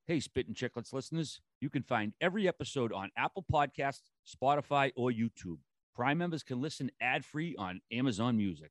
Hey, Spittin' Chicklets listeners, you can find every episode on Apple Podcasts, Spotify, or YouTube. Prime members can listen ad-free on Amazon Music.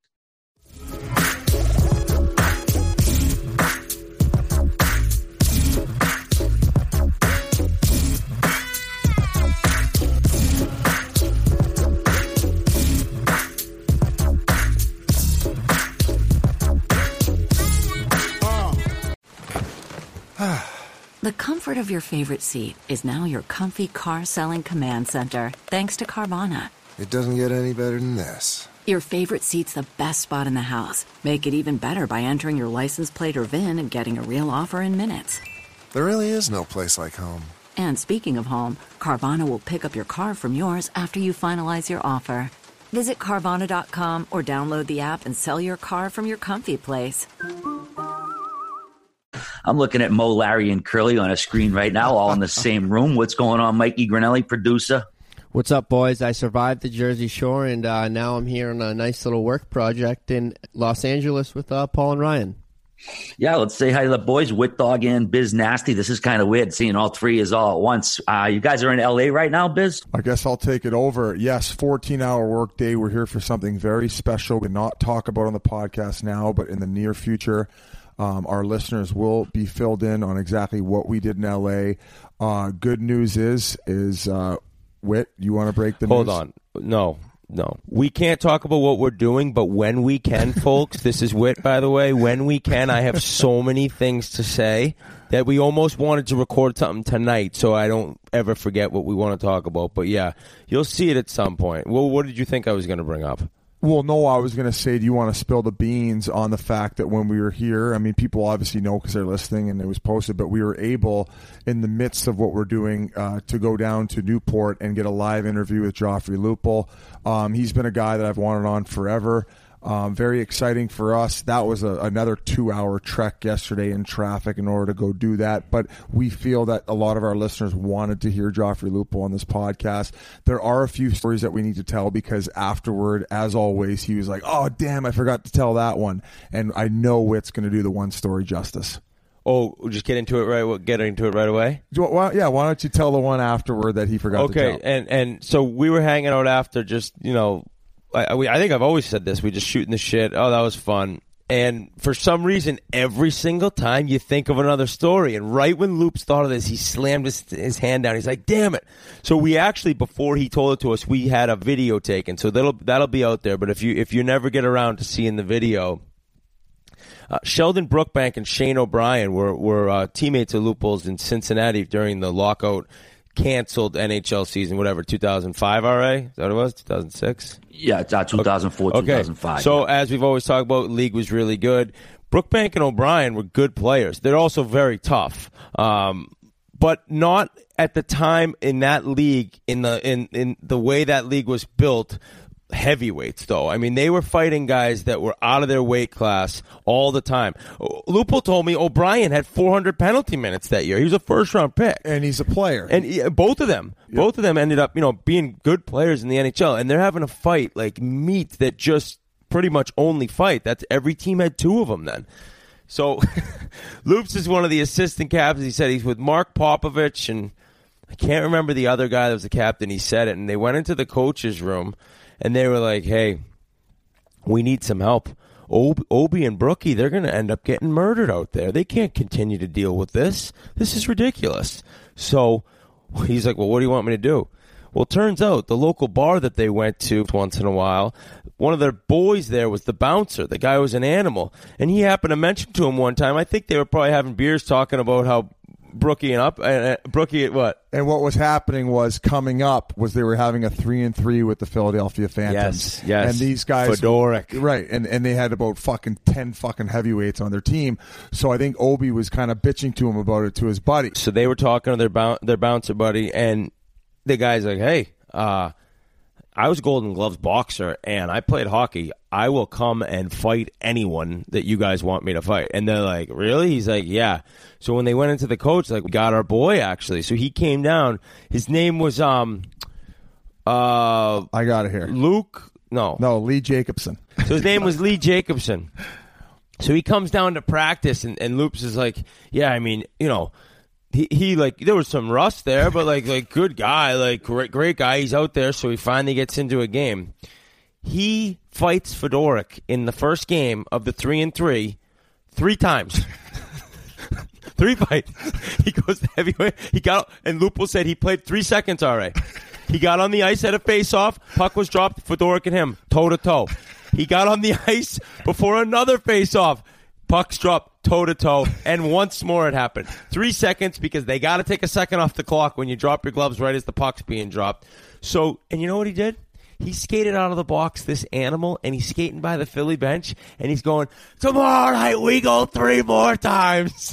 The comfort of your favorite seat is now your comfy car-selling command center, thanks to Carvana. It doesn't get any better than this. Your favorite seat's the best spot in the house. Make it even better by entering your license plate or VIN and getting a real offer in minutes. There really is no place like home. And speaking of home, Carvana will pick up your car from yours after you finalize your offer. Visit Carvana.com or download the app and sell your car from your comfy place. I'm looking at Mo, Larry, and Curly on a screen right now, all in the same room. What's going on, Mikey Grinelli, producer? What's up, boys? I survived the Jersey Shore, and now I'm here on a nice little work project in Los Angeles with Paul and Ryan. Yeah, let's say hi to the boys, Wit Dog and Biz Nasty. This is kind of weird seeing all three is all at once. You guys are in L.A. right now, Biz? I guess I'll take it over. Yes, 14-hour workday. We're here for something very special. We not talk about on the podcast now, but in the near future. Our listeners will be filled in on exactly what we did in L.A. Good news is Whit, you want to break the news? Hold on. No. We can't talk about what we're doing, but when we can, folks, this is Whit, by the way, when we can, I have so many things to say that we almost wanted to record something tonight so I don't ever forget what we want to talk about. But, yeah, you'll see it at some point. Well, what did you think I was going to bring up? Well, no, I was going to say, do you want to spill the beans on the fact that when we were here, I mean, people obviously know because they're listening and it was posted, but we were able, in the midst of what we're doing, to go down to Newport and get a live interview with Joffrey Lupul. He's been a guy that I've wanted on forever. Very exciting for us. That was another 2-hour trek yesterday in traffic in order to go do that. But we feel that a lot of our listeners wanted to hear Joffrey Lupul on this podcast. There are a few stories that we need to tell because afterward, as always, he was like, oh, damn, I forgot to tell that one. And I know Whit's going to do the one story justice. Oh, we'll just get into it right away? Well, yeah, why don't you tell the one afterward that he forgot to tell? Okay, and so we were hanging out after just, I think I've always said this. We just shooting the shit. Oh, that was fun. And for some reason, every single time you think of another story. And right when Loops thought of this, he slammed his hand down. He's like, damn it. So we actually, before he told it to us, we had a video taken. So that'll be out there. But if you never get around to seeing the video, Sheldon Brookbank and Shane O'Brien were teammates of Lupul's in Cincinnati during the lockout canceled NHL season, whatever, 2005 RA? Is that what it was? 2006? Yeah, it's 2004, okay. 2005. So yeah. As we've always talked about, the league was really good. Brookbank and O'Brien were good players. They're also very tough. But not at the time in that league, in the way that league was built, heavyweights, though. I mean, they were fighting guys that were out of their weight class all the time. Lupul told me O'Brien had 400 penalty minutes that year. He was a first-round pick. And he's a player. And both of them ended up, being good players in the NHL. And they're having a fight like meat that just pretty much only fight. That's every team had two of them then. So Loops is one of the assistant captains. He said he's with Mark Popovich, and I can't remember the other guy that was the captain. He said it, and they went into the coach's room. And they were like, hey, we need some help. Obi and Brookie, they're going to end up getting murdered out there. They can't continue to deal with this. This is ridiculous. So he's like, well, what do you want me to do? Well, it turns out the local bar that they went to once in a while, one of their boys there was the bouncer. The guy was an animal. And he happened to mention to him one time, I think they were probably having beers talking about how Brookie at what? And what was happening was coming up was they were having a 3-3 with the Philadelphia Phantoms. Yes. And these guys, Fedoruk, right? And they had about 10 fucking heavyweights on their team. So I think Obi was kind of bitching to him about it to his buddy. So they were talking to their bouncer buddy, and the guy's like, "Hey, I was Golden Gloves boxer, and I played hockey. I will come and fight anyone that you guys want me to fight." And they're like, "Really?" He's like, "Yeah." So when they went into the coach, like, we got our boy, actually. So he came down. His name was I got it here. Lee Jacobson. So his name was Lee Jacobson. So he comes down to practice, and Loops is like, "Yeah, I mean, he like there was some rust there, but like good guy, like great guy. He's out there, so he finally gets into a game. He fights Fedoruk in the first game of the 3-3 3 times. 3 fights. He goes to heavyweight. He got, and Lupo said he played 3 seconds already. He got on the ice at a face-off. Puck was dropped. Fedoruk and him, toe-to-toe. He got on the ice before another face-off. Pucks dropped toe-to-toe, and once more it happened. 3 seconds, because they got to take a second off the clock when you drop your gloves right as the puck's being dropped. So, and you know what he did? He skated out of the box, this animal, and he's skating by the Philly bench, and he's going, tomorrow night we go 3 more times.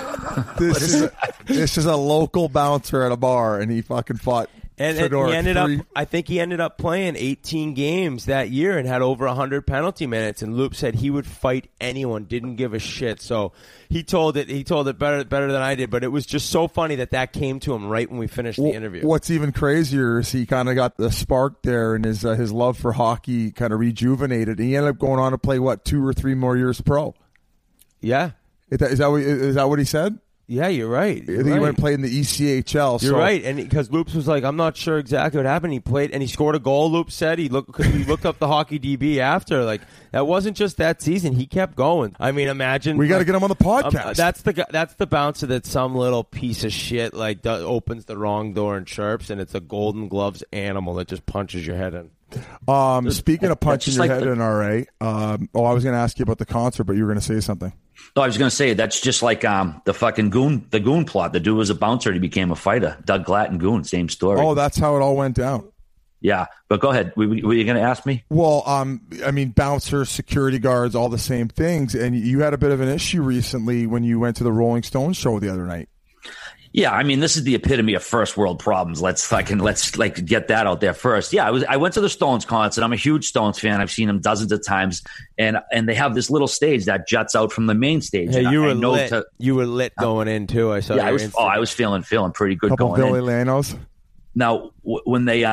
This is a local bouncer at a bar, and he fucking fought. And he ended up, I think he ended up playing 18 games that year and had over 100 penalty minutes. And Loop said he would fight anyone, didn't give a shit. So he told it better than I did. But it was just so funny that came to him right when we finished the interview. What's even crazier is he kind of got the spark there, and his love for hockey kind of rejuvenated. He ended up going on to play 2 or 3 more years pro. Yeah, is that what he said? Yeah, you're right. He went and played in the ECHL. You're right, and because Loops was like, I'm not sure exactly what happened. He played and he scored a goal. Loops said he looked up the hockey DB after. Like that wasn't just that season. He kept going. I mean, imagine we got to get him on the podcast. That's the bouncer that some little piece of shit opens the wrong door and chirps, and it's a Golden Gloves animal that just punches your head in. Speaking of punching your head in, RA. I was going to ask you about the concert, but you were going to say something. No, I was going to say that's just like the fucking goon plot. The dude was a bouncer and he became a fighter. Doug Glatt and Goon, same story. Oh, that's how it all went down. Yeah, but go ahead. Were you going to ask me? Well, I mean, bouncers, security guards, all the same things. And you had a bit of an issue recently when you went to the Rolling Stones show the other night. Yeah, I mean, this is the epitome of first world problems. Let's get that out there first. Yeah, I went to the Stones concert. I'm a huge Stones fan. I've seen them dozens of times, and they have this little stage that juts out from the main stage. Hey, you were lit going in too. I saw. Yeah, I was feeling pretty good couple going Billy in. Lanos. Now, when they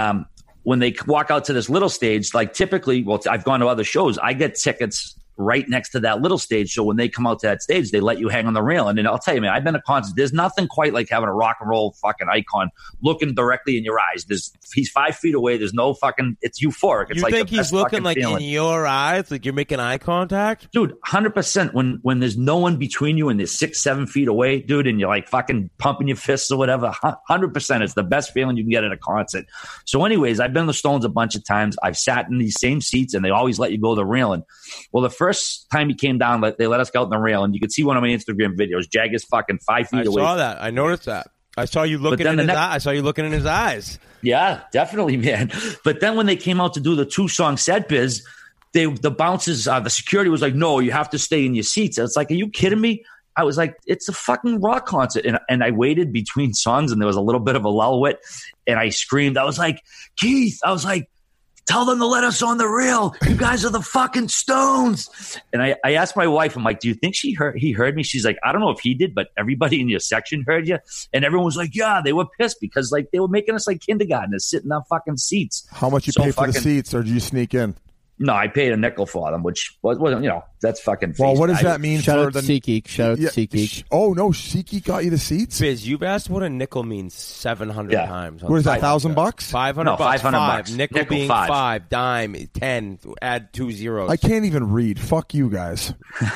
walk out to this little stage, like typically, well, I've gone to other shows. I get tickets right next to that little stage. So when they come out to that stage, they let you hang on the rail. And then I'll tell you, man, I've been to concerts. There's nothing quite like having a rock and roll fucking icon looking directly in your eyes. He's 5 feet away. There's no fucking, it's euphoric. It's you like think he's looking like feeling. In your eyes, like you're making eye contact? Dude, 100%. When there's no one between you and they're 6-7 feet away, dude, and you're like fucking pumping your fists or whatever, 100%. It's the best feeling you can get at a concert. So anyways, I've been to the Stones a bunch of times. I've sat in these same seats and they always let you go to the railing. Well, the first time he came down, they let us go out in the rail, and you could see one of my Instagram videos. Jagger's fucking 5 feet away. I saw that. I noticed that. I saw you looking in his eyes. I saw you looking in his eyes. Yeah, definitely, man. But then when they came out to do the 2-song set biz, the bouncers, the security was like, no, you have to stay in your seats. It's like, are you kidding me? I was like, it's a fucking rock concert. And I waited between songs, and there was a little bit of a lull wit, and I screamed. I was like, Keith, tell them to let us on the rail. You guys are the fucking Stones. And I asked my wife, I'm like, do you think he heard me? She's like, I don't know if he did, but everybody in your section heard you. And everyone was like, yeah, they were pissed because like they were making us like kindergartners sitting on fucking seats. How much you pay for the seats, or did you sneak in? No, I paid a nickel for them, which wasn't, that's fucking. Well, what does that mean? Shout out to SeatGeek. Shout out to SeatGeek. Oh no, SeatGeek got you the seats. Biz, you've asked what a nickel means 700 times. What is that? $1,000? $500. No, $500. Nickel being 5, dime 10. Add 2 zeros. I can't even read. Fuck you guys.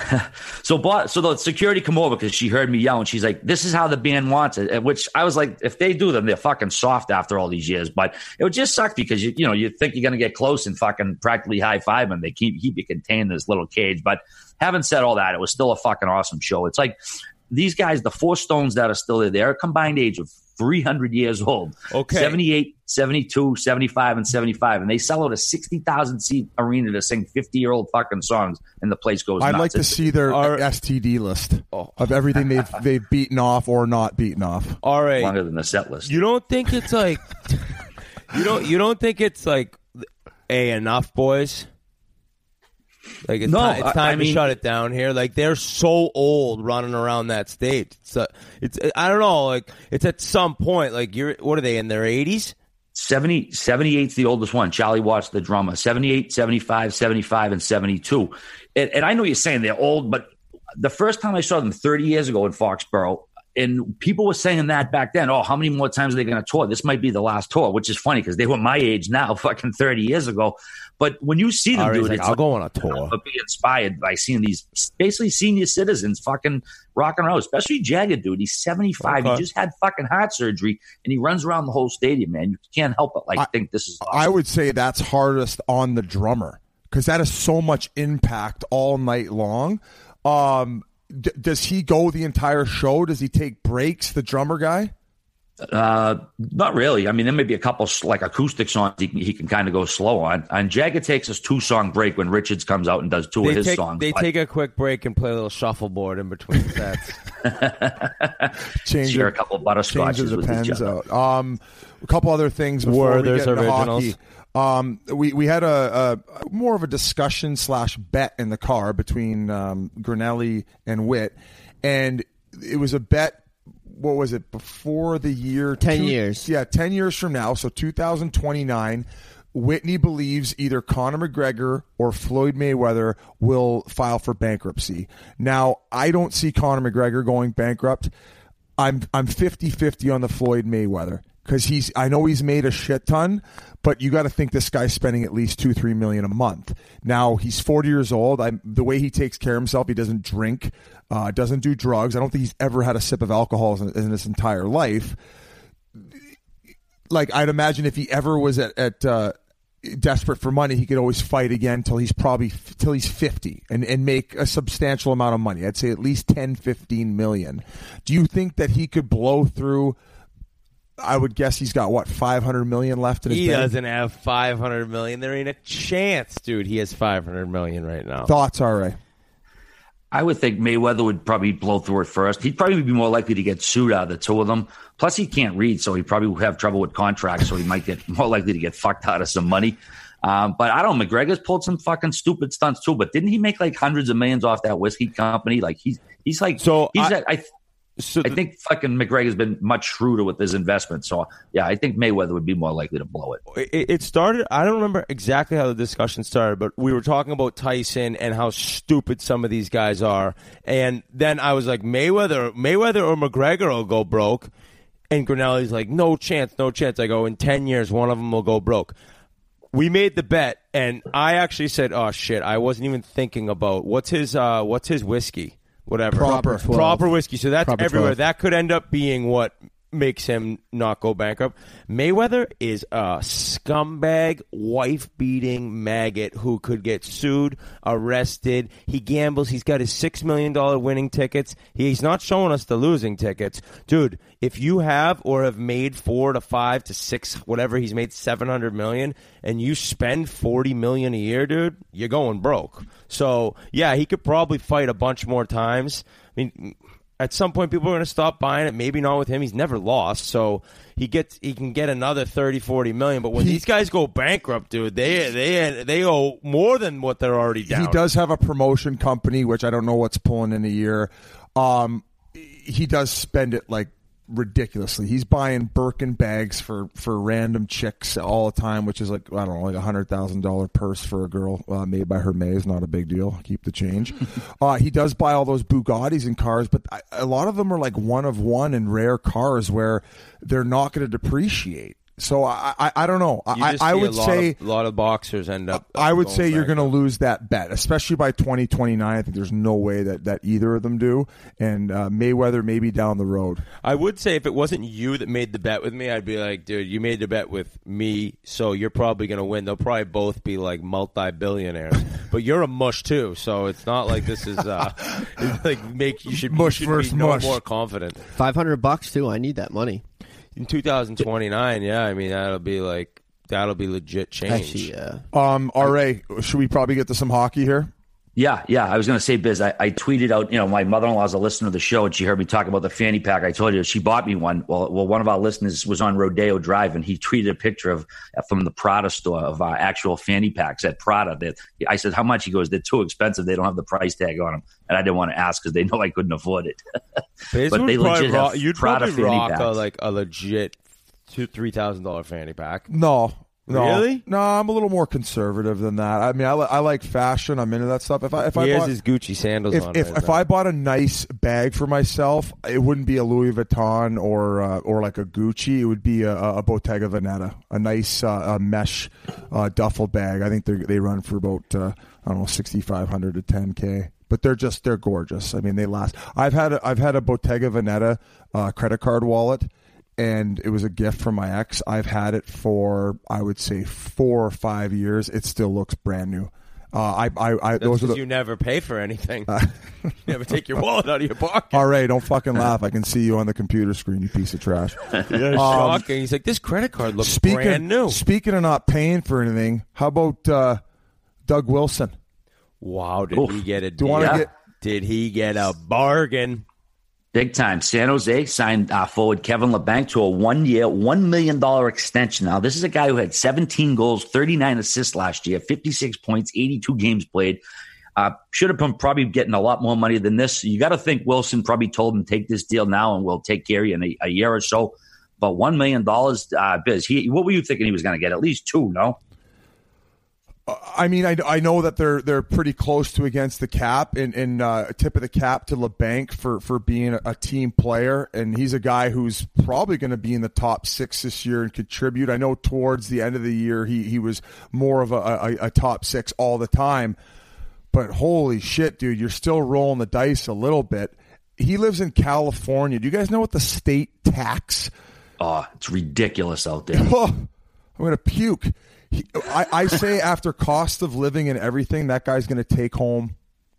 So the security come over because she heard me yell, and she's like, "This is how the band wants it." Which I was like, if they do them, they're fucking soft after all these years. But it would just suck because you think you're gonna get close and fucking practically high five them. They keep you contained in this little cage. But having said all that, it was still a fucking awesome show. It's like these guys, the 4 Stones that are still there, they're a combined age of 300 years old. Okay. 78, 72, 75, and 75. And they sell out a 60,000 seat arena to sing 50-year-old fucking songs, and the place goes nuts. I'd like to see their STD list of everything they've beaten off or not beaten off. All right. Longer than the set list. You don't think it's like you don't think it's like enough, boys? Like it's time to shut it down here. Like they're so old running around that stage. It's I don't know. Like it's at some point. Like what are they in their 80s? 78's the oldest one. Charlie Watts, the drummer. 78, 75, 75, and 72. And I know you're saying they're old, but the first time I saw them 30 years ago in Foxborough, And people were saying that back then. Oh, how many more times are they going to tour? This might be the last tour, which is funny because they were my age now, fucking 30 years ago. But when you see them, dude, like, I'll go on a tour. But be inspired by seeing these basically senior citizens fucking rocking around, especially Jagger, dude. He's 75. He just had fucking heart surgery, and he runs around the whole stadium, man. You can't help but think this is awesome. I would say that's hardest on the drummer because that has so much impact all night long. Does he go the entire show? Does he take breaks, the drummer guy? Not really. I mean, there may be a couple like acoustic songs he can kind of go slow on. And Jagger takes his 2-song break when Richards comes out and does two of his songs. They take a quick break and play a little shuffleboard in between sets. Share a couple of butterscotches with each other. A couple other things before we get into originals. hockey. We had a more of a discussion / bet in the car between Grinelli and Witt, and it was a bet. What was it, before the year? 10 years. Yeah, 10 years from now, so 2029, Whitney believes either Conor McGregor or Floyd Mayweather will file for bankruptcy. Now, I don't see Conor McGregor going bankrupt. I'm 50-50 on the Floyd Mayweather because I know he's made a shit ton, but you got to think this guy's spending at least $2-3 million a month. Now he's 40 years old. The way he takes care of himself, he doesn't drink, doesn't do drugs. I don't think he's ever had a sip of alcohol in his entire life. Like, I'd imagine if he ever was at desperate for money, he could always fight again till he's 50 and make a substantial amount of money. I'd say at least 10-15 million. Do you think that he could blow through? I would guess he's got, what, 500 million left in his bank? He doesn't have 500 million. There ain't a chance, dude. He has 500 million right now. Thoughts, Ray? I would think Mayweather would probably blow through it first. He'd probably be more likely to get sued out of the two of them. Plus, he can't read, so he probably would have trouble with contracts, so he might get more likely to get fucked out of some money. But I don't know. McGregor's pulled some fucking stupid stunts too. But didn't he make like hundreds of millions off that whiskey company? Like he's like so. I think fucking McGregor's been much shrewder with his investment. So, yeah, I think Mayweather would be more likely to blow it. It started, I don't remember exactly how the discussion started, but we were talking about Tyson and how stupid some of these guys are. And then I was like, Mayweather or McGregor will go broke. And Grinelli's like, no chance. I go, in 10 years, one of them will go broke. We made the bet, and I actually said, oh, shit, I wasn't even thinking about what's his whiskey? Whatever. Proper whiskey. So that's Proper everywhere. 12. That could end up being what makes him not go bankrupt. Mayweather is a scumbag, wife-beating maggot who could get sued, arrested. He gambles. He's got his $6 million winning tickets. He's not showing us the losing tickets. Dude, if you have or have made 4 to 5 to 6, whatever he's made, $700 million, and you spend $40 million a year, dude, you're going broke. So, yeah, he could probably fight a bunch more times. I mean, at some point, people are going to stop buying it. Maybe not with him. He's never lost, so he can get another 30, 40 million. But when these guys go bankrupt, dude, they owe more than what they're already down. He does have a promotion company, which I don't know what's pulling in a year. He does spend it like ridiculously. He's buying Birkin bags for random chicks all the time, which is like, I don't know, like $100,000 purse for a girl made by Hermes. Not a big deal. Keep the change. He does buy all those Bugattis and cars, but a lot of them are like one of one and rare cars where they're not going to depreciate. So I don't know. I would say a lot of boxers end up. I would say you're going to lose that bet, especially by 2029. I think there's no way that either of them do. And Mayweather maybe down the road. I would say if it wasn't you that made the bet with me, I'd be like, dude, you made the bet with me, so you're probably going to win. They'll probably both be like multi-billionaires. But you're a mush too, so it's not like this is it's like you should be more confident. $500 too. I need that money. In 2029, yeah, I mean that'll be legit change. Actually, yeah. RA, should we probably get to some hockey here? Yeah. I was going to say, Biz, I tweeted out, my mother-in-law's a listener of the show, and she heard me talk about the fanny pack. I told you she bought me one. Well, one of our listeners was on Rodeo Drive, and he tweeted a picture from the Prada store of actual fanny packs at Prada. I said, how much? He goes, they're too expensive. They don't have the price tag on them. And I didn't want to ask because they know I couldn't afford it. But they legit have you'd Prada probably fanny rock packs. a legit $2,000-$3,000 fanny pack. No. Really? No, I'm a little more conservative than that. I mean, I like fashion. I'm into that stuff. If I has his Gucci sandals on. If I bought a nice bag for myself, it wouldn't be a Louis Vuitton or like a Gucci. It would be a Bottega Veneta, a nice mesh duffel bag. I think they run for about $6,500 to $10K. But they're gorgeous. I mean, they last. I've had a Bottega Veneta credit card wallet. And it was a gift from my ex. I've had it for, I would say, 4 or 5 years. It still looks brand new. You never pay for anything. You never take your wallet out of your pocket. All right, don't fucking laugh. I can see you on the computer screen, you piece of trash. Shocking. He's like, this credit card looks brand new. Speaking of not paying for anything, how about Doug Wilson? Wow, did he get a deal? Did he get a bargain? Big time. San Jose signed forward Kevin LeBanc to a 1-year, $1 million extension. Now, this is a guy who had 17 goals, 39 assists last year, 56 points, 82 games played. Should have been probably getting a lot more money than this. You got to think Wilson probably told him, take this deal now and we'll take care of you in a year or so. But $1 million, Biz, what were you thinking he was going to get? At least 2, no? I mean, I know that they're pretty close to against the cap and tip of the cap to LeBanc for being a team player, and he's a guy who's probably going to be in the top 6 this year and contribute. I know towards the end of the year he was more of a top 6 all the time, but holy shit, dude, you're still rolling the dice a little bit. He lives in California. Do you guys know what the state tax? Oh, it's ridiculous out there. Oh, I'm going to puke. I say after cost of living and everything, that guy's going to take home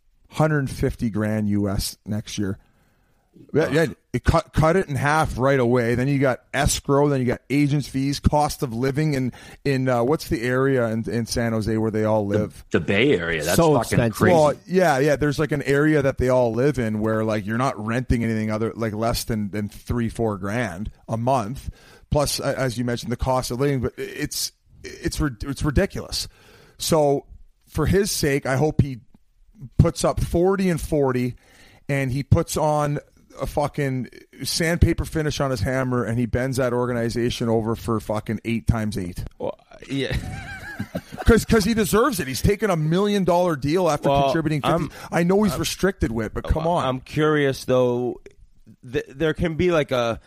$150,000 US next year. Yeah, cut it in half right away. Then you got escrow. Then you got agents' fees, cost of living in what's the area in San Jose where they all live? The Bay Area. That's so fucking expensive. crazy. Well, yeah. There's like an area that they all live in where like you're not renting anything other like less than $3-4 grand a month. Plus, as you mentioned, the cost of living. But it's ridiculous. So for his sake, I hope he puts up 40 and 40 and he puts on a fucking sandpaper finish on his hammer and he bends that organization over for fucking 8 times 8. Well, yeah. Because he deserves it. He's taken $1 million deal after contributing 50. I know he's restricted with, but come on. I'm curious, though. There can be like an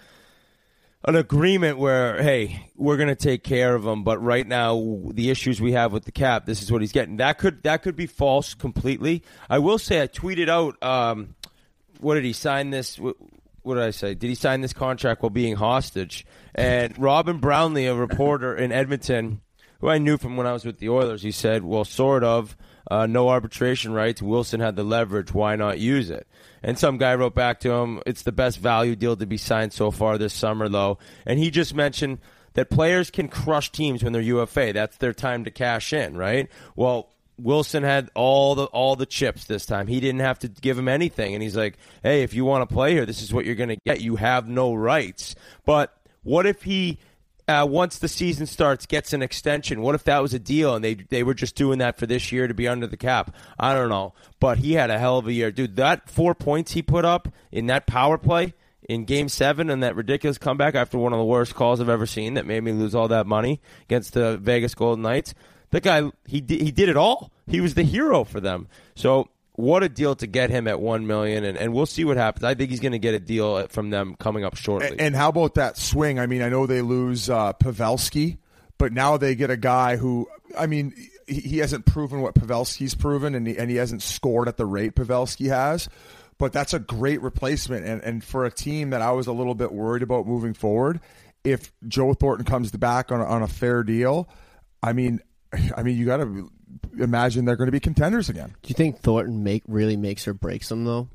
agreement where, hey, we're going to take care of him, but right now the issues we have with the cap, this is what he's getting. That could be false completely. I will say I tweeted out, what did he sign this? What did I say? Did he sign this contract while being hostage? And Robin Brownlee, a reporter in Edmonton, who I knew from when I was with the Oilers, he said, well, sort of. No arbitration rights. Wilson had the leverage. Why not use it? And some guy wrote back to him, it's the best value deal to be signed so far this summer, though. And he just mentioned that players can crush teams when they're UFA. That's their time to cash in, right? Well, Wilson had all the chips this time. He didn't have to give him anything. And he's like, hey, if you want to play here, this is what you're going to get. You have no rights. But what if he... once the season starts, gets an extension. What if that was a deal and they were just doing that for this year to be under the cap? I don't know. But he had a hell of a year. Dude, that 4 points he put up in that power play in Game 7 and that ridiculous comeback after one of the worst calls I've ever seen that made me lose all that money against the Vegas Golden Knights. That guy, he did it all. He was the hero for them. So what a deal to get him at $1 million, and we'll see what happens. I think he's going to get a deal from them coming up shortly. And how about that swing? I mean, I know they lose Pavelski, but now they get a guy who, I mean, he hasn't proven what Pavelski's proven, and he hasn't scored at the rate Pavelski has. But that's a great replacement, and for a team that I was a little bit worried about moving forward, if Joe Thornton comes back on a fair deal, I mean, you got to imagine they're going to be contenders again. Do you think Thornton really makes or breaks them, though?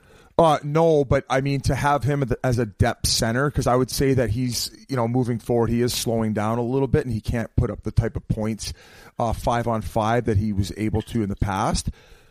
No, but I mean, to have him as a depth center, because I would say that he's, moving forward, he is slowing down a little bit, and he can't put up the type of points 5-on-5 that he was able to in the past.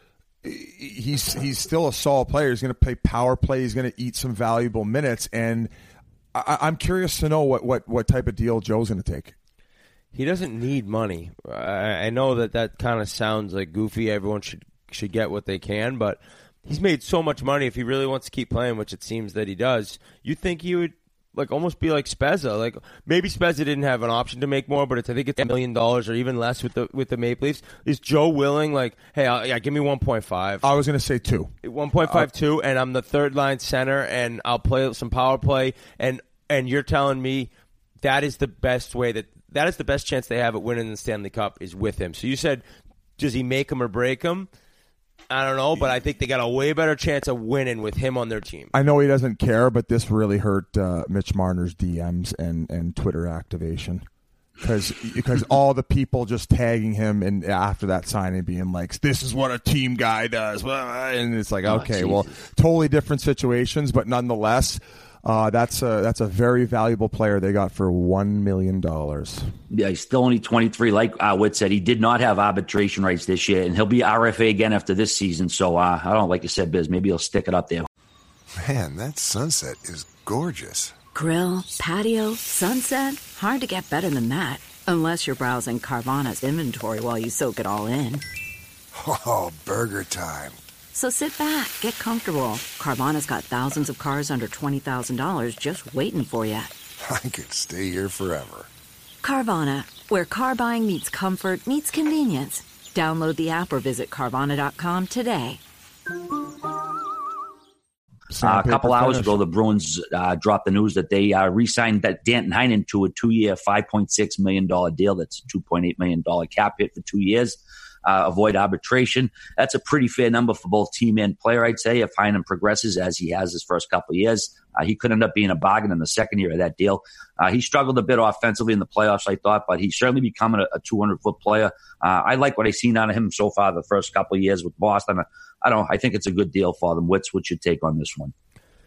He's still a solid player. He's going to play power play. He's going to eat some valuable minutes, and I'm curious to know what type of deal Joe's going to take. He doesn't need money. I know that kind of sounds like goofy. Everyone should get what they can, but he's made so much money. If he really wants to keep playing, which it seems that he does, you think he would almost be like Spezza. Like maybe Spezza didn't have an option to make more, but I think it's $1 million or even less with the Maple Leafs. Is Joe willing? Like, hey, give me 1.5. I was going to say 2. 1.52, and I'm the third line center, and I'll play some power play, and you're telling me that is the best way that is the best chance they have at winning the Stanley Cup is with him. So you said, does he make him or break him? I don't know, but I think they got a way better chance of winning with him on their team. I know he doesn't care, but this really hurt Mitch Marner's DMs and Twitter activation because all the people just tagging him and after that signing being like, this is what a team guy does. And it's like, okay, well, totally different situations, but nonetheless, that's a very valuable player they got for $1 million. Yeah, he's still only 23. Like Whit said, he did not have arbitration rights this year, and he'll be RFA again after this season. So I don't know, like you said, Biz, maybe he'll stick it up there. Man, that sunset is gorgeous. Grill, patio, sunset. Hard to get better than that. Unless you're browsing Carvana's inventory while you soak it all in. Oh, burger time. So sit back, get comfortable. Carvana's got thousands of cars under $20,000 just waiting for you. I could stay here forever. Carvana, where car buying meets comfort, meets convenience. Download the app or visit Carvana.com today. A couple hours ago, the Bruins dropped the news that they re-signed that Danton Heinen to a 2-year, $5.6 million deal. That's a $2.8 million cap hit for 2 years. Avoid arbitration. That's a pretty fair number for both team and player, I'd say. If Heinen progresses as he has his first couple of years, he could end up being a bargain in the second year of that deal. He struggled a bit offensively in the playoffs, I thought, but he's certainly becoming a 200-foot player. I like what I've seen out of him so far the first couple of years with Boston. I think it's a good deal for them. What's your take on this one?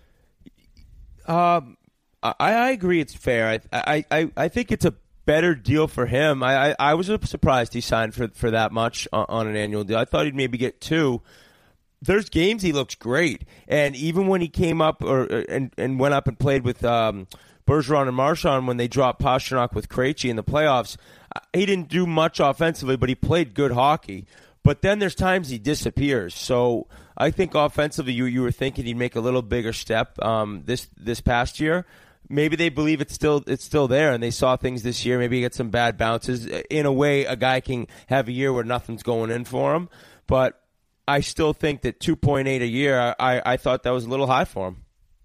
I agree it's fair. I think it's a better deal for him. I was surprised he signed for that much on an annual deal. I thought he'd maybe get 2. There's games he looks great, and even when he came up and went up and played with Bergeron and Marchand when they dropped Pastrnak with Krejci in the playoffs, he didn't do much offensively, but he played good hockey. But then there's times he disappears. So I think offensively, you were thinking he'd make a little bigger step this past year. Maybe they believe it's still there, and they saw things this year. Maybe he gets some bad bounces. In a way, a guy can have a year where nothing's going in for him. But I still think that 2.8 a year, I thought that was a little high for him.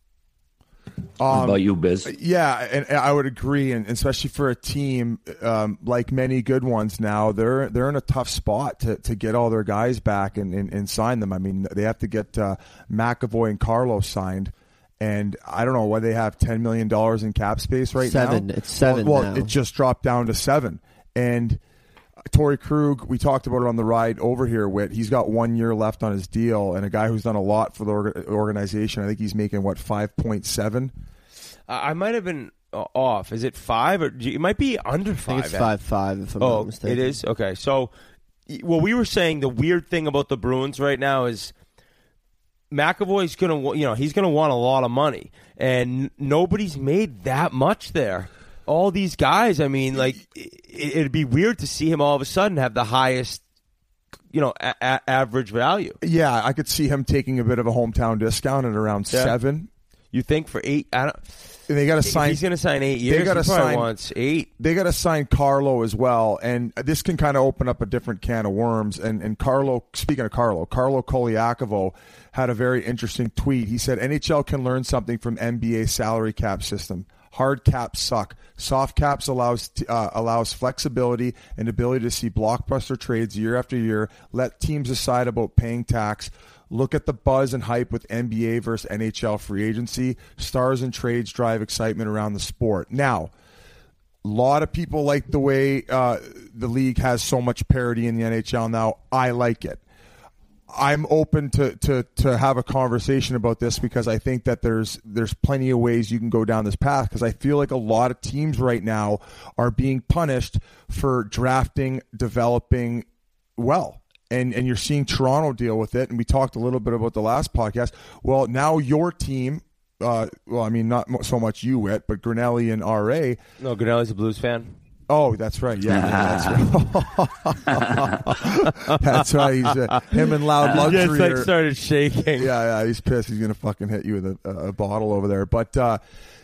How about you, Biz? Yeah, and I would agree, and especially for a team like many good ones now, they're in a tough spot to get all their guys back and sign them. I mean, they have to get McAvoy and Carlos signed. And I don't know why they have $10 million in cap space right now. 7. It's 7 well, now. It just dropped down to 7. And Torrey Krug, we talked about it on the ride over here, Whit. He's got 1 year left on his deal, and a guy who's done a lot for the organization. I think he's making, 5.7? I might have been off. Is it 5? Or it might be under 5. I think it's 5.5 if I'm not mistaken. It is? Okay. So, what we were saying, the weird thing about the Bruins right now is McAvoy's he's gonna want a lot of money, and nobody's made that much there. All these guys, I mean, like it'd be weird to see him all of a sudden have the highest, average value. Yeah, I could see him taking a bit of a hometown discount at around 7. You think for 8? I don't. They got to sign. He's going to sign 8 years. He probably wants 8. They got to sign Carlo as well, and this can kind of open up a different can of worms. And Carlo, speaking of Carlo Koliakovo had a very interesting tweet. He said NHL can learn something from NBA salary cap system. Hard caps suck. Soft caps allows flexibility and ability to see blockbuster trades year after year. Let teams decide about paying tax. Look at the buzz and hype with NBA versus NHL free agency. Stars and trades drive excitement around the sport. Now, a lot of people like the way the league has so much parity in the NHL now. I like it. I'm open to have a conversation about this because I think that there's plenty of ways you can go down this path, because I feel like a lot of teams right now are being punished for drafting, developing well. And you're seeing Toronto deal with it, and we talked a little bit about the last podcast. Well, now your team, not so much you, Whit, but Grinelli and RA. No, Grinelli's a Blues fan. Oh, that's right. Yeah, that's right. That's right. He's him and Loud Luxury. Just started shaking. Yeah, he's pissed. He's gonna fucking hit you with a bottle over there. But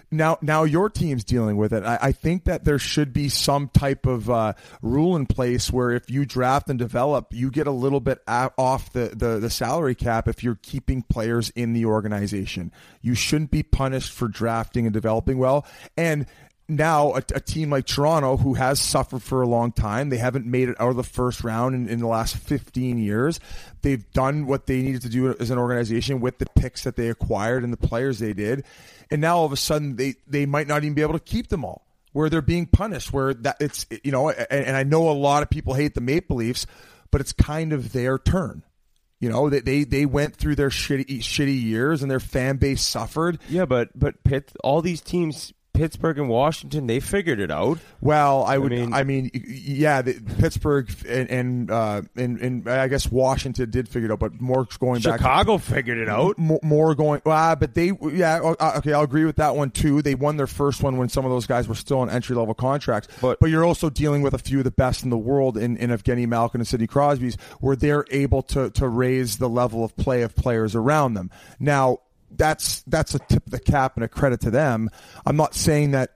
Now your team's dealing with it. I think that there should be some type of rule in place where if you draft and develop, you get a little bit off the salary cap if you're keeping players in the organization. You shouldn't be punished for drafting and developing well. And now a team like Toronto, who has suffered for a long time, they haven't made it out of the first round in the last 15 years. They've done what they needed to do as an organization with the picks that they acquired and the players they did. And now all of a sudden they might not even be able to keep them all, where they're being punished, where that it's, you know, and I know a lot of people hate the Maple Leafs, but it's kind of their turn. You know, they went through their shitty years and their fan base suffered. Yeah, but all these teams, Pittsburgh and Washington, they figured it out. Well, I mean, Pittsburgh and I guess Washington did figure it out, but more going back. Chicago figured it out. More going, but okay, I'll agree with that one too. They won their first one when some of those guys were still on entry level contracts. But you're also dealing with a few of the best in the world in Evgeny Malkin and Sidney Crosby's, where they're able to raise the level of play of players around them. Now, that's a tip of the cap and a credit to them. I'm not saying that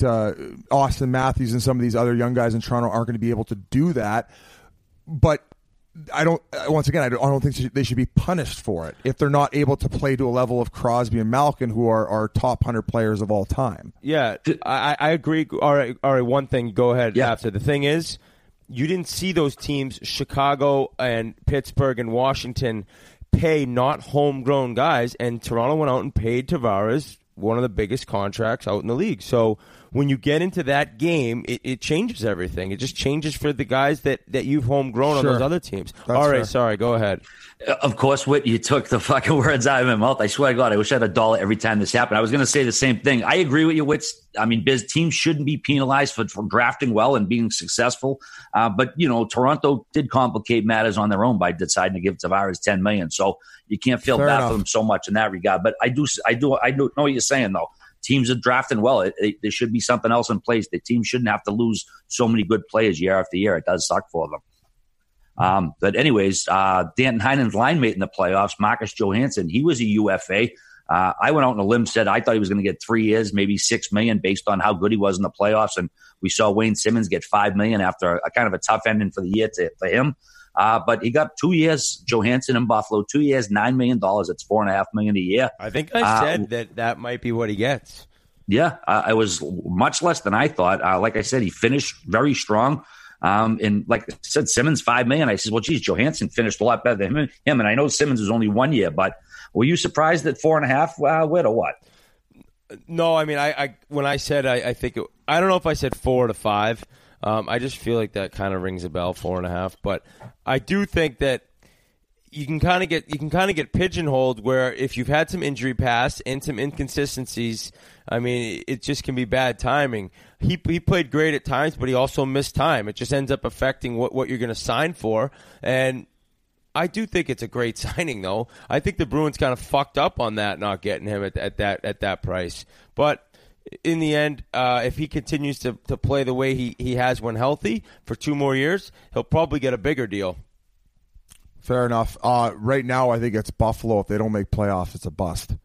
Austin Matthews and some of these other young guys in Toronto aren't going to be able to do that, but I don't think they should be punished for it if they're not able to play to a level of Crosby and Malkin, who are top 100 players of all time. Yeah, I agree. All right. One thing. Go ahead. Yeah. After the thing is, you didn't see those teams, Chicago and Pittsburgh and Washington, pay not homegrown guys, and Toronto went out and paid Tavares one of the biggest contracts out in the league. So when you get into that game, it changes everything. It just changes for the guys that you've homegrown on those other teams. That's all right, fair. Sorry, go ahead. Of course, Whit, you took the fucking words out of my mouth. I swear to God, I wish I had $1 every time this happened. I was going to say the same thing. I agree with you, Whit. I mean, teams shouldn't be penalized for drafting well and being successful. But, you know, Toronto did complicate matters on their own by deciding to give Tavares $10 million. So you can't feel Fair bad enough. for them so much in that regard. But I do know what you're saying, though. Teams are drafting well. There should be something else in place. The team shouldn't have to lose so many good players year after year. It does suck for them. But anyways, Danton Heinen's line mate in the playoffs, Marcus Johansson, he was a UFA. I went out on a limb, said I thought he was going to get 3 years, maybe $6 million based on how good he was in the playoffs. And we saw Wayne Simmons get $5 million after a kind of a tough ending for the year for him. But he got 2 years, Johansson in Buffalo, 2 years, $9 million. It's $4.5 million a year. I think I said that might be what he gets. Yeah, it was much less than I thought. Like I said, he finished very strong. And like I said, Simmons, $5 million. I said, well, geez, Johansson finished a lot better than him. And I know Simmons was only 1 year, but were you surprised at 4.5 Whit, or what? No, I mean, I when I said I think I don't know if I said 4 to 5. I just feel like that kind of rings a bell, 4.5. But I do think that you can kind of get pigeonholed where if you've had some injury past and some inconsistencies, I mean, it just can be bad timing. He played great at times, but he also missed time. It just ends up affecting what you're going to sign for. And I do think it's a great signing, though. I think the Bruins kind of fucked up on that, not getting him at that price. But in the end, if he continues to play the way he has when healthy for 2 more years, he'll probably get a bigger deal. Fair enough. Right now, I think it's Buffalo. If they don't make playoffs, it's a bust.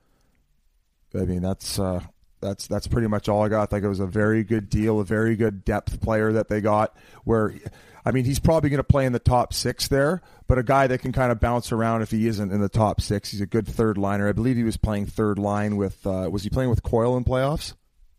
I mean, that's pretty much all I got. I think it was a very good deal, a very good depth player that they got. Where, I mean, he's probably going to play in the top 6 there, but a guy that can kind of bounce around if he isn't in the top 6. He's a good third liner. I believe he was playing third line with. Was he playing with Coyle in playoffs?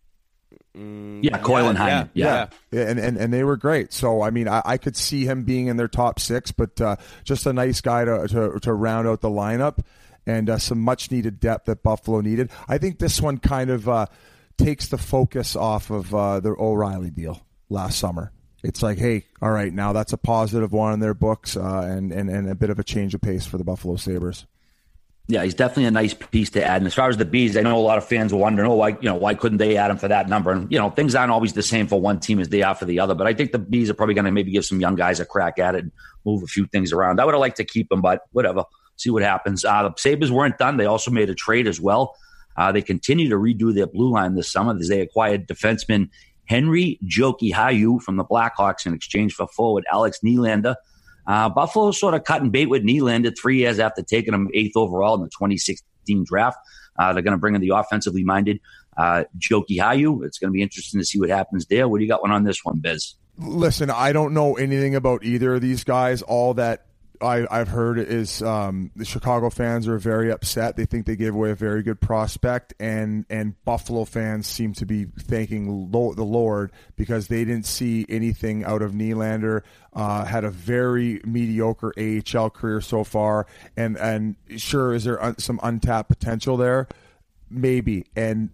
Yeah, Coyle and Hyman. Yeah. And they were great. So, I mean, I could see him being in their top 6, but just a nice guy to round out the lineup and some much-needed depth that Buffalo needed. I think this one kind of takes the focus off of the O'Reilly deal last summer. It's like, hey, all right, now that's a positive one in their books and a bit of a change of pace for the Buffalo Sabres. Yeah, he's definitely a nice piece to add. And as far as the Bees, I know a lot of fans will wonder, why couldn't they add him for that number? And, things aren't always the same for one team as they are for the other. But I think the Bees are probably going to maybe give some young guys a crack at it and move a few things around. I would have liked to keep him, but whatever. See what happens. The Sabres weren't done. They also made a trade as well. They continue to redo their blue line this summer as they acquired defenseman Henry Jokiharju from the Blackhawks in exchange for forward Alex Nylander. Buffalo sort of cutting bait with Nylander 3 years after taking him 8th overall in the 2016 draft. They're going to bring in the offensively minded Joki Hayu. It's going to be interesting to see what happens there. What do you got one on this one, Biz? Listen, I don't know anything about either of these guys. All that I've heard is the Chicago fans are very upset. They think they gave away a very good prospect, and Buffalo fans seem to be thanking the Lord because they didn't see anything out of Nylander. Had a very mediocre AHL career so far, and sure, is there some untapped potential there? Maybe, and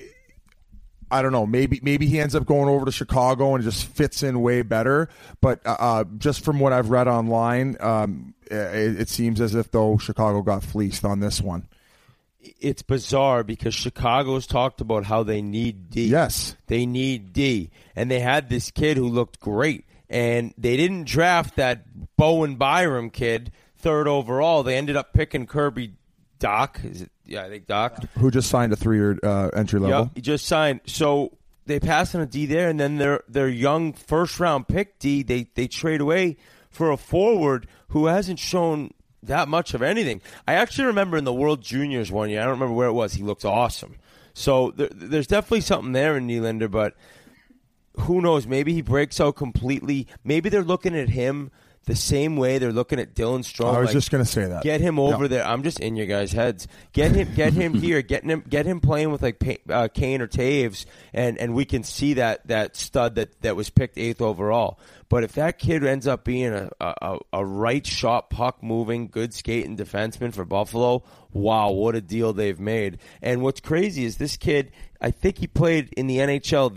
I don't know. Maybe he ends up going over to Chicago and just fits in way better. But just from what I've read online, it seems as if though Chicago got fleeced on this one. It's bizarre because Chicago's talked about how they need D. Yes, they need D, and they had this kid who looked great, and they didn't draft that Bowen Byram kid 3rd overall. They ended up picking Kirby Doc. Is it? Yeah, I think Doc. Who just signed a 3-year entry level. Yep, he just signed. So they pass on a D there, and then their young first-round pick D, they trade away for a forward who hasn't shown that much of anything. I actually remember in the World Juniors one year, I don't remember where it was, he looked awesome. So there's definitely something there in Nylander, but who knows? Maybe he breaks out completely. Maybe they're looking at him the same way they're looking at Dylan Strome. I was just going to say that. Get him over there. I'm just in your guys' heads. Get him here. Get him playing with like Kane or Taves, and we can see that stud that was picked 8th overall. But if that kid ends up being a right shot, puck moving, good skating defenseman for Buffalo, wow, what a deal they've made. And what's crazy is this kid, I think he played in the NHL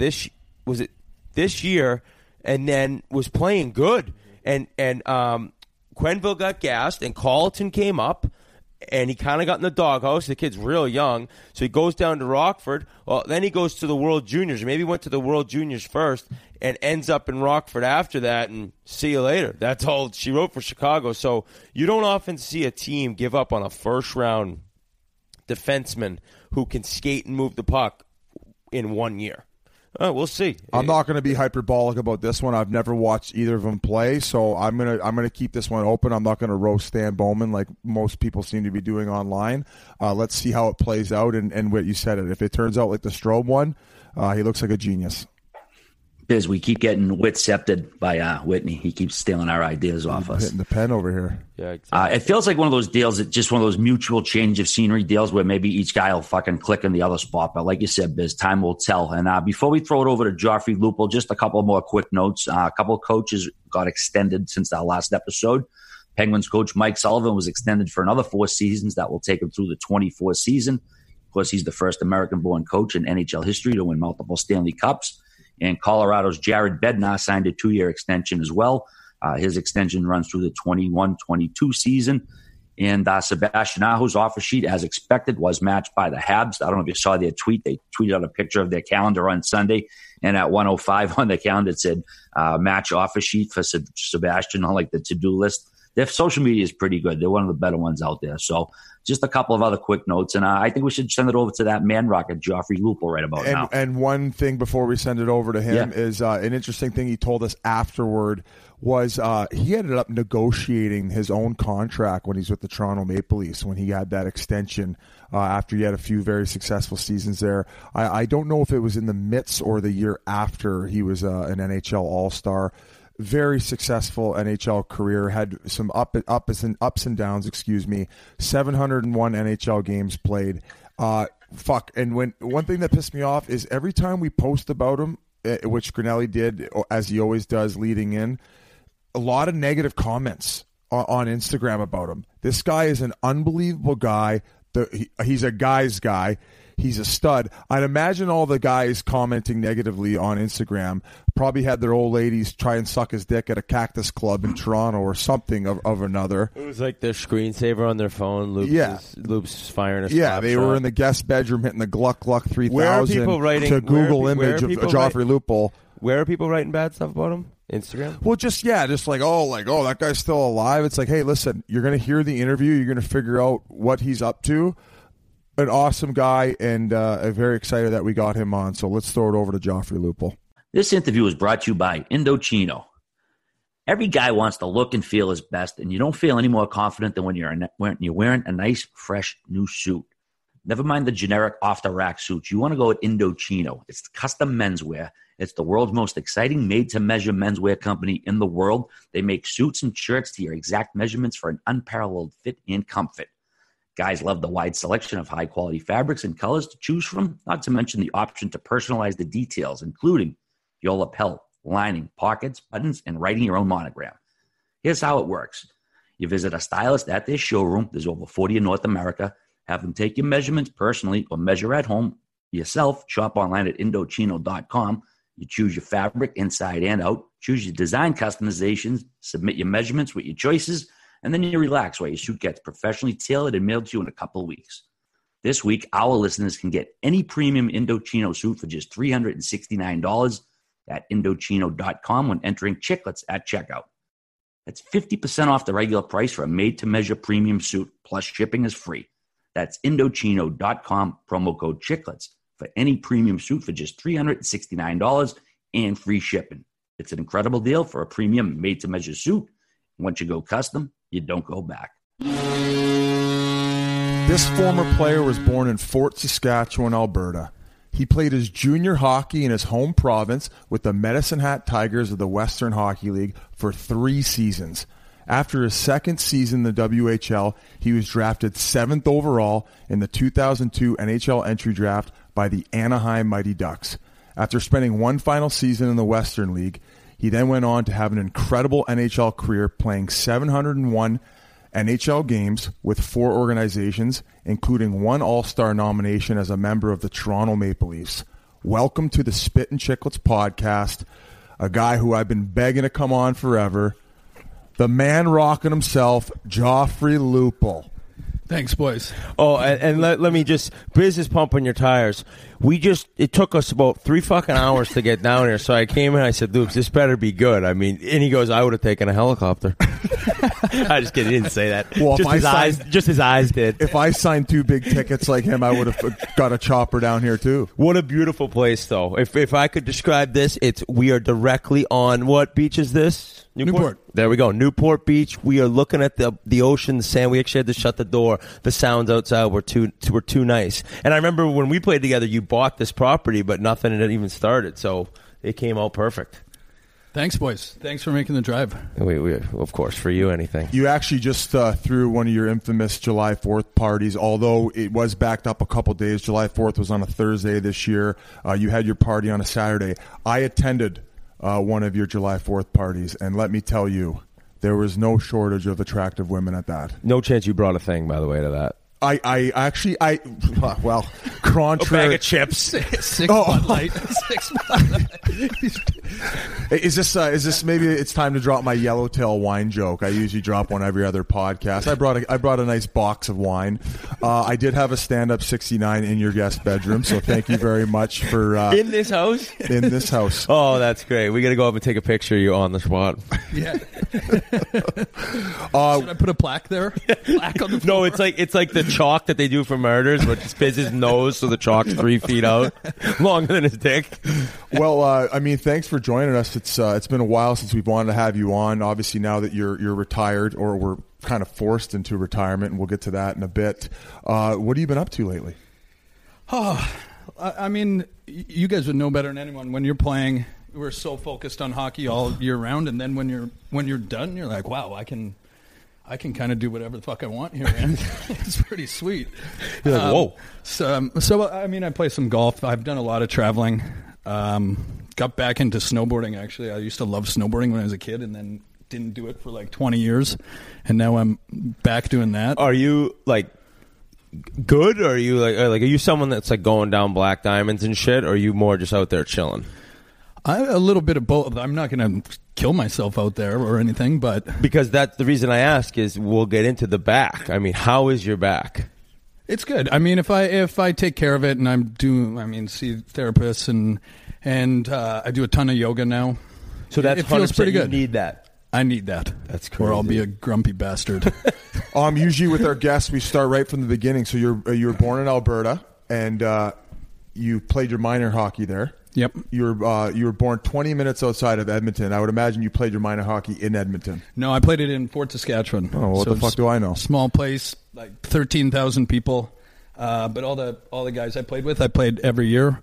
this year, and then was playing good. And Quenneville got gassed, and Carleton came up, and he kind of got in the doghouse. The kid's real young, so he goes down to Rockford. Well, then he goes to the World Juniors. Maybe he went to the World Juniors first and ends up in Rockford after that, and see you later. That's all she wrote for Chicago. So you don't often see a team give up on a first-round defenseman who can skate and move the puck in 1 year. We'll see. I'm not going to be hyperbolic about this one. I've never watched either of them play, so I'm gonna keep this one open. I'm not going to roast Stan Bowman like most people seem to be doing online. Let's see how it plays out, and what you said it. If it turns out like the Strome one, he looks like a genius. Biz, we keep getting wit-septed by Whitney. He keeps stealing our ideas off us. Hitting the pen over here. Yeah, exactly. It feels like one of those deals, just one of those mutual change of scenery deals where maybe each guy will fucking click in the other spot. But like you said, Biz, time will tell. And before we throw it over to Joffrey Lupul, just a couple more quick notes. A couple of coaches got extended since our last episode. Penguins coach Mike Sullivan was extended for another 4 seasons. That will take him through the 24th season. Of course, he's the first American-born coach in NHL history to win multiple Stanley Cups. And Colorado's Jared Bednar signed a 2-year extension as well. His extension runs through the 21-22 season. And Sebastian Aho's offer sheet, as expected, was matched by the Habs. I don't know if you saw their tweet. They tweeted out a picture of their calendar on Sunday. And at 1:05 on the calendar, it said match offer sheet for Sebastian on like the to-do list. Their social media is pretty good. They're one of the better ones out there. So just a couple of other quick notes. And I think we should send it over to that man rocket, Joffrey Lupul, right about now. And one thing before we send it over to him is an interesting thing he told us afterward was he ended up negotiating his own contract when he's with the Toronto Maple Leafs, when he had that extension after he had a few very successful seasons there. I don't know if it was in the midst or the year after he was an NHL All-Star. Very successful NHL career, had some ups and downs, 701 NHL games played. And one thing that pissed me off is every time we post about him, which Grinelli did, as he always does leading in, a lot of negative comments on Instagram about him. This guy is an unbelievable guy. He's a guy's guy. He's a stud. I'd imagine all the guys commenting negatively on Instagram probably had their old ladies try and suck his dick at a Cactus Club in Toronto or something of another. It was like their screensaver on their phone. Loops firing a slap shot. They were in the guest bedroom hitting the Gluck 3000 to Google image of Joffrey Lupul. Where are people writing bad stuff about him? Instagram? Well, just like, that guy's still alive. It's like, hey, listen, you're going to hear the interview. You're going to figure out what he's up to. An awesome guy, and very excited that we got him on. So let's throw it over to Joffrey Lupul. This interview is brought to you by Indochino. Every guy wants to look and feel his best, and you don't feel any more confident than when you're wearing a nice, fresh, new suit. Never mind the generic off-the-rack suits. You want to go with Indochino. It's custom menswear. It's the world's most exciting made-to-measure menswear company in the world. They make suits and shirts to your exact measurements for an unparalleled fit and comfort. Guys love the wide selection of high-quality fabrics and colors to choose from, not to mention the option to personalize the details, including your lapel, lining, pockets, buttons, and writing your own monogram. Here's how it works. You visit a stylist at their showroom. There's over 40 in North America. Have them take your measurements personally or measure at home yourself. Shop online at Indochino.com. You choose your fabric inside and out. Choose your design customizations. Submit your measurements with your choices. And then you relax while your suit gets professionally tailored and mailed to you in a couple of weeks. This week, our listeners can get any premium Indochino suit for just $369 at Indochino.com when entering Chiclets at checkout. That's 50% off the regular price for a made-to-measure premium suit, plus shipping is free. That's Indochino.com, promo code Chiclets, for any premium suit for just $369 and free shipping. It's an incredible deal for a premium made-to-measure suit. Once you go custom, you don't go back. This former player was born in Fort Saskatchewan, Alberta. He played his junior hockey in his home province with the Medicine Hat Tigers of the Western Hockey League for 3 seasons. After his second season in the WHL, he was drafted 7th overall in the 2002 NHL entry draft by the Anaheim Mighty Ducks. After spending one final season in the Western League, he then went on to have an incredible NHL career, playing 701 NHL games with 4 organizations, including 1 All-Star nomination as a member of the Toronto Maple Leafs. Welcome to the Spit and Chiclets podcast, a guy who I've been begging to come on forever, the man rocking himself, Joffrey Lupul. Thanks, boys. Oh, and let me just, business pumping your tires. It took us about 3 fucking hours to get down here. So I came in, I said, Luke, this better be good. I mean, and he goes, I would have taken a helicopter. I just kidding, he didn't say that. Well, just his eyes did. If I signed 2 big tickets like him, I would have got a chopper down here too. What a beautiful place, though. If I could describe this, we are directly on, what beach is this? Newport. There we go. Newport Beach. We are looking at the ocean, the sand. We actually had to shut the door. The sounds outside were too nice. And I remember when we played together, you bought this property, but nothing had even started. So it came out perfect. Thanks, boys. Thanks for making the drive. We of course, for you, anything. You actually just threw one of your infamous July 4th parties, although it was backed up a couple days. July 4th was on a Thursday this year. You had your party on a Saturday. I attended one of your July 4th parties, and let me tell you, there was no shortage of attractive women at that. No chance you brought a thing, by the way, to that. Well, contrary. A bag of chips. 6 Bud Light. 6 Bud Light. Is this maybe it's time to drop my Yellowtail wine joke? I usually drop one every other podcast. I brought a nice box of wine. I did have a stand-up 69 in your guest bedroom, so thank you very much for in this house. In this house. Oh, that's great. We got to go up and take a picture of you on the spot. Yeah. Should I put a plaque there? Plaque on the floor? No, it's like the chalk that they do for murders, but just fizz his nose so the chalk's 3 feet out, longer than his dick. Well, thanks for joining us. It's been a while since we've wanted to have you on. Obviously, now that you're retired, or we're kind of forced into retirement, and we'll get to that in a bit. What have you been up to lately? Oh, I mean, you guys would know better than anyone. When you're playing, we're so focused on hockey all year round, and then when you're done, you're like, wow, I can kind of do whatever the fuck I want here, man. It's pretty sweet. You're like, whoa. So, I mean, I play some golf. I've done a lot of traveling. Got back into snowboarding, actually. I used to love snowboarding when I was a kid, and then didn't do it for like 20 years. And now I'm back doing that. Are you, like, good? Or are you, like are you someone that's, like, going down black diamonds and shit? Or are you more just out there chilling? A little bit of both. I'm not going to kill myself out there or anything, but... Because that's the reason I ask is we'll get into the back. I mean, how is your back? It's good. I mean, if I take care of it and see therapists and I do a ton of yoga now. So that's it feels pretty good. You need that. I need that. That's crazy. Or I'll be a grumpy bastard. Usually with our guests, we start right from the beginning. So you were born in Alberta, and you played your minor hockey there. Yep. You were born 20 minutes outside of Edmonton. I would imagine you played your minor hockey in Edmonton. No, I played it in Fort Saskatchewan. Oh, what the fuck do I know? Small place, like 13,000 people. But all the guys I played with, I played every year.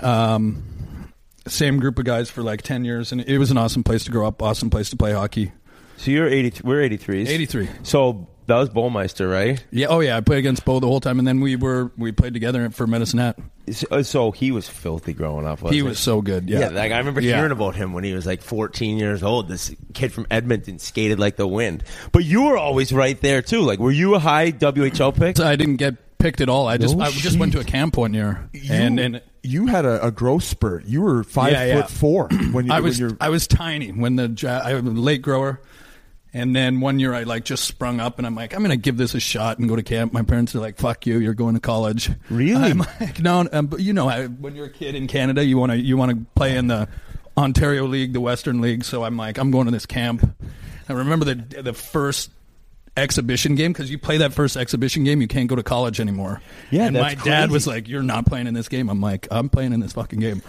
Same group of guys for like 10 years, and it was an awesome place to grow up, awesome place to play hockey. So you're 80. We're 83s. 83. So that was Bowmeister, right? Yeah. Oh yeah. I played against Bo the whole time, and then we played together for Medicine Hat. So he was filthy growing up. He was so good. Yeah. Like I remember hearing about him when he was like 14 years old. This kid from Edmonton skated like the wind. But you were always right there too. Like, were you a high WHL pick? I didn't get picked at all. I just went to a camp one year, and you had a growth spurt. You were 5'4" when you. I was tiny when I was a late grower. And then one year I like just sprung up, and I'm like, I'm going to give this a shot and go to camp. My parents are like, fuck you, you're going to college. Really? I'm like, no, but you know, when you're a kid in Canada, you want to play in the Ontario League, the Western League. So I'm like, I'm going to this camp. I remember the first exhibition game, because you play that first exhibition game, you can't go to college anymore. Yeah, and that's my dad crazy. was like, you're not playing in this game. I'm like, I'm playing in this fucking game.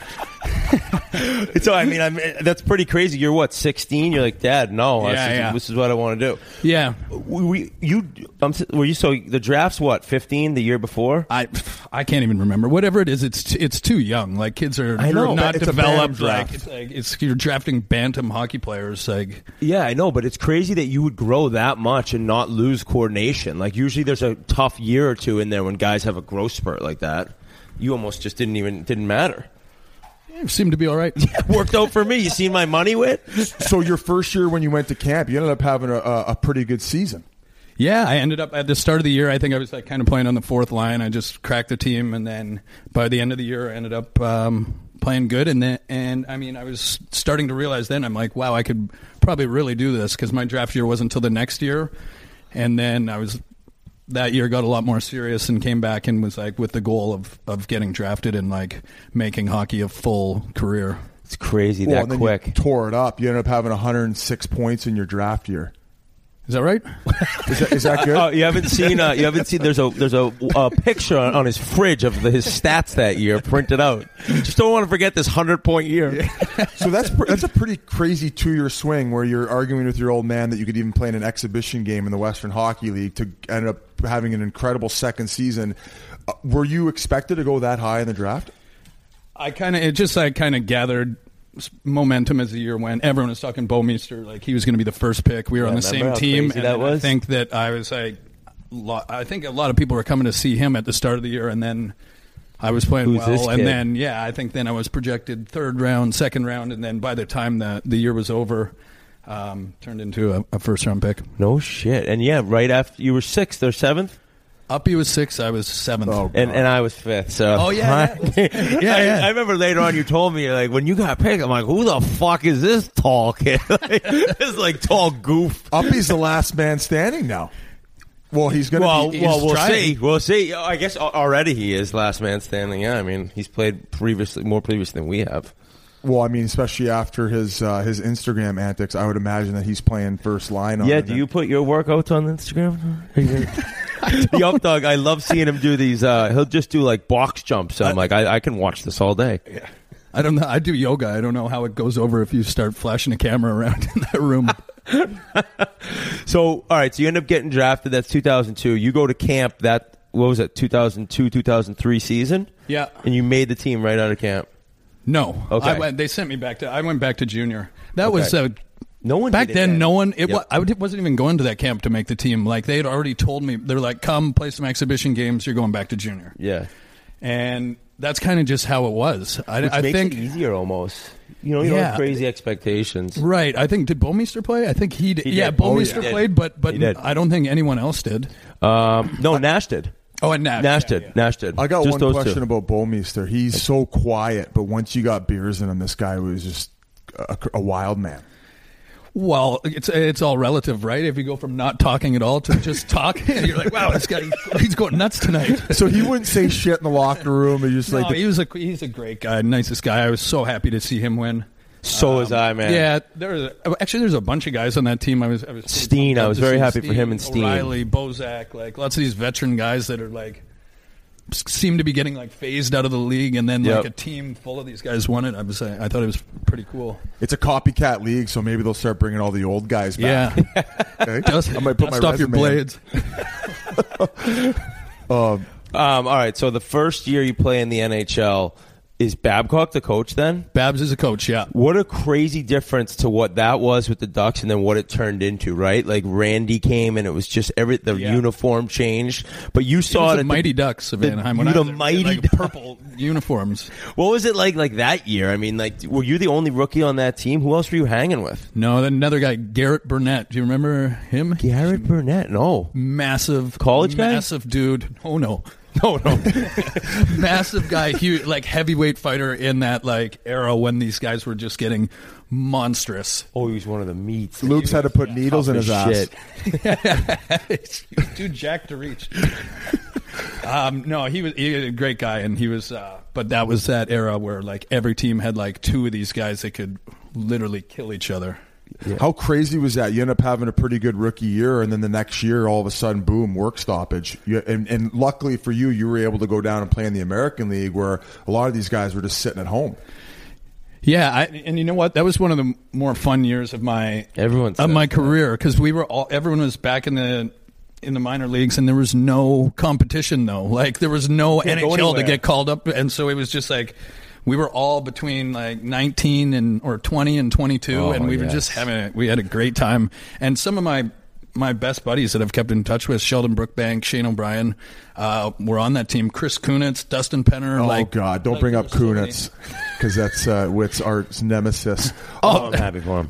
So I mean, that's pretty crazy. You're what, 16? You're like, Dad, no, this is what I want to do. Yeah. Were you so the draft's what, 15 the year before? I can't even remember. Whatever it is, it's too young. Like kids are I know, not it's a developed. BAM Like draft. it's you're drafting bantam hockey players. Like Yeah, I know, but it's crazy that you would grow that much and not lose coordination. Like usually there's a tough year or two in there when guys have a growth spurt like that. You almost just didn't matter. it seemed to be all right. Worked out for me. You seen my money with? So your first year when you went to camp, you ended up having a pretty good season. Yeah, I ended up at the start of the year. I think I was like kind of playing on the fourth line. I just cracked the team, and then by the end of the year, I ended up playing good. And I mean, I was starting to realize then I'm like, wow, I could probably really do this, because my draft year wasn't until the next year, and then that year got a lot more serious and came back and was like with the goal of getting drafted and like making hockey a full career. It's crazy Well, that and then quick. you tore it up. You ended up having 106 points in your draft year. Is that right? Is that good? Oh, you haven't seen. There's a picture on his fridge of his stats that year printed out. Just don't want to forget this 100-point year. So that's a pretty crazy 2-year swing where you're arguing with your old man that you could even play in an exhibition game in the Western Hockey League to end up having an incredible second season. Were you expected to go that high in the draft? I kind of gathered momentum as the year went. Everyone was talking Bowmeister, like he was going to be the first pick. We were on the same team, and I think that I was like, I think a lot of people were coming to see him at the start of the year, and then I was playing well, and then I think then I was projected third round, second round, and then by the time the year was over, turned into a first round pick. No shit. And yeah, right after you were 6th or 7th. Uppy was 6th, I was 7th. Oh, and I was 5th. So I remember later on you told me, like, when you got picked, I'm like, who the fuck is this tall kid? This like tall goof. Uppy's the last man standing now. Well, he's going to be. Well, we'll see. We'll see. I guess already he is last man standing. Yeah, I mean, he's played more previous than we have. Well, I mean, especially after his Instagram antics, I would imagine that he's playing first line on do you put your workouts on Instagram? The Up Dog, I love seeing him do these. He'll just do like box jumps. I'm like, I can watch this all day. Yeah. I don't know. I do yoga. I don't know how it goes over if you start flashing a camera around in that room. So, all right. So you end up getting drafted. That's 2002. You go to camp. What was it? 2002, 2003 season. Yeah. And you made the team right out of camp. No. Okay. They sent me back I went back to junior. That was no one back did then. No one. Yep. I wasn't even going to that camp to make the team. Like they had already told me, they're like, "Come play some exhibition games. You're going back to junior." Yeah. And that's kind of just how it was. I makes think it easier almost. You don't have crazy expectations. Right. I think, did Bowmeister play? I think he did. Bowmeister played, but I don't think anyone else did. No, Nash did. Oh, and Nash did. Nash did. I got just one question about Bowmeister. He's so quiet, but once you got beers in him, this guy was just a wild man. Well, it's all relative, right? If you go from not talking at all to just talking, you're like, wow, this guy, he's going nuts tonight. So he wouldn't say shit in the locker room. He just he's a great guy, nicest guy. I was so happy to see him win. So was I, man. Yeah, there's a bunch of guys on that team. I was Steen. I was very happy for him and Steen. O'Reilly, Bozak, like lots of these veteran guys that are like seem to be getting like phased out of the league, and then like a team full of these guys won it. I thought it was pretty cool. It's a copycat league, so maybe they'll start bringing all the old guys back. Yeah, okay? I might put my off your blades. All right, so the first year you play in the NHL, is Babcock the coach then? Babs is a coach, yeah. What a crazy difference to what that was with the Ducks and then what it turned into, right? Like Randy came and it was just the uniform changed. But you saw it the Mighty Ducks of Anaheim. When I was Mighty like Ducks. purple uniforms. What was it like that year? I mean, like, were you the only rookie on that team? Who else were you hanging with? No, another guy, Garrett Burnett. Do you remember him? Garrett Burnett? No. Massive. College guy? Massive dude. Oh, no. No. Massive guy, huge, like heavyweight fighter in that like era when these guys were just getting monstrous. Oh, he was one of the meats. Luke's had to put needles in his ass. He's too jacked to reach. No, he was a great guy, and he was. But that was that era where like every team had like two of these guys that could literally kill each other. Yeah. How crazy was that? You end up having a pretty good rookie year, and then the next year, all of a sudden, boom, work stoppage. And luckily for you, you were able to go down and play in the American League, where a lot of these guys were just sitting at home. Yeah, and you know what? That was one of the more fun years of my career, because everyone was back in the minor leagues, and there was no competition though. Like there was no NHL to get called up, and so it was just like. We were all between like 19 or 20 and 22, and we were just we had a great time. And some of my best buddies that I've kept in touch with, Sheldon Brookbank, Shane O'Brien, were on that team. Chris Kunitz, Dustin Penner. Oh, God, don't bring up Kunitz, because that's Witt's Art's nemesis. I'm happy for him.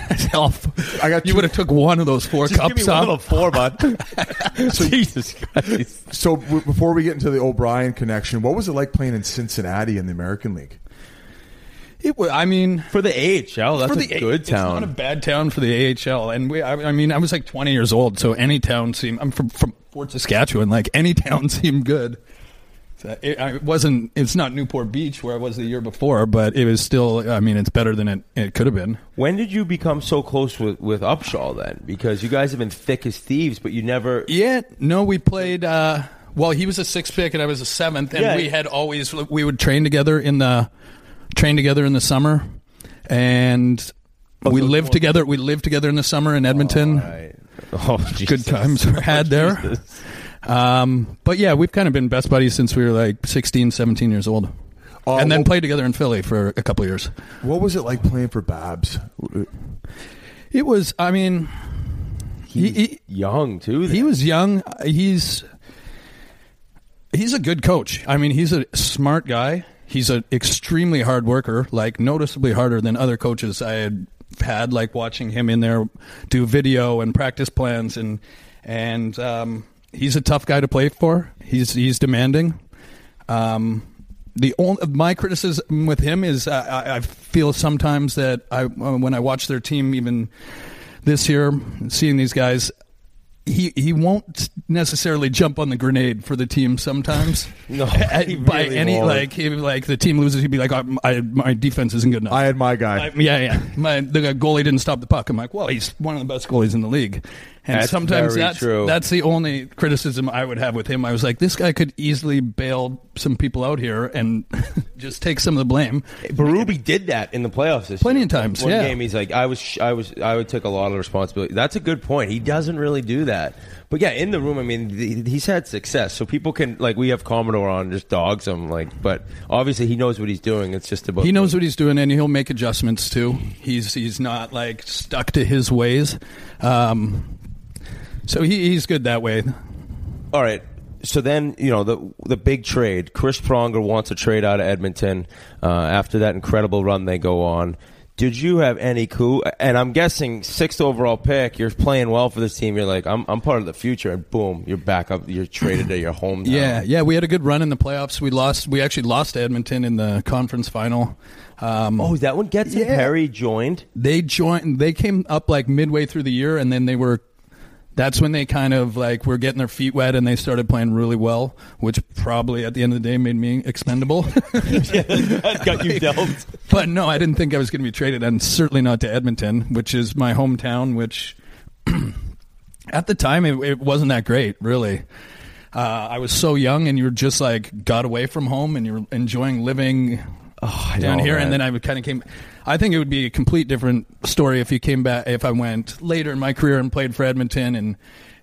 You would have took one of those four cups. Give me one of the four, bud. Jesus Christ. So before we get into the O'Brien connection, what was it like playing in Cincinnati in the American League? It was, I mean, for the AHL, that's a good town. It's not a bad town for the AHL. And I was like 20 years old, so any town seemed. I'm from Fort Saskatchewan. Like any town seemed good. So it's not Newport Beach where I was the year before, but it was still. I mean, it's better than it could have been. When did you become so close with Upshaw then? Because you guys have been thick as thieves, but you never. Yeah, no, we played. Well, he was a 6th pick and I was a 7th, and we would train together in the summer, and we lived together. We lived together in the summer in Edmonton. Good times were had there. But yeah, we've kind of been best buddies since we were like 16, 17 years old. And then played together in Philly for a couple of years. What was it like playing for Babs? It was, I mean... He young, too. He was young. He's a good coach. I mean, he's a smart guy. He's an extremely hard worker, like noticeably harder than other coaches I had, like watching him in there do video and practice plans, and he's a tough guy to play for. He's demanding. My criticism with him is I feel sometimes that when I watch their team, even this year, seeing these guys. He won't necessarily jump on the grenade for the team sometimes. No, by any won't. Like the team loses, he'd be like, my defense isn't good enough. I had my guy. The goalie didn't stop the puck. I'm like, well, he's one of the best goalies in the league. And that's sometimes true. That's the only criticism I would have with him. I was like, this guy could easily bail some people out here and just take some of the blame. Berube did that in the playoffs this plenty year. of times. One game, he's like, I would take a lot of responsibility. That's a good point. He doesn't really do that. But yeah, in the room, I mean, he's had success, so people can, like, we have Commodore on, just dogs him, like, but obviously he knows what he's doing. It's just about he knows what he's doing, and he'll make adjustments too. He's not like stuck to his ways. So he's good that way. All right. So then, the big trade. Chris Pronger wants a trade out of Edmonton after that incredible run they go on. Did you have any clue? And I'm guessing 6th overall pick, you're playing well for this team. You're like, I'm part of the future, and boom, you're back up. You're traded to your hometown. Yeah. We had a good run in the playoffs. We actually lost to Edmonton in the conference final. Is that when Getz and Perry joined? They came up like midway through the year, and then that's when they kind of like were getting their feet wet, and they started playing really well, which probably at the end of the day made me expendable. That got you dealt. But no, I didn't think I was going to be traded, and certainly not to Edmonton, which is my hometown, which at the time it wasn't that great, really. I was so young, and you were just like got away from home, and you're enjoying living down here, man. And then I kind of came. I think it would be a complete different story if you came back. If I went later in my career and played for Edmonton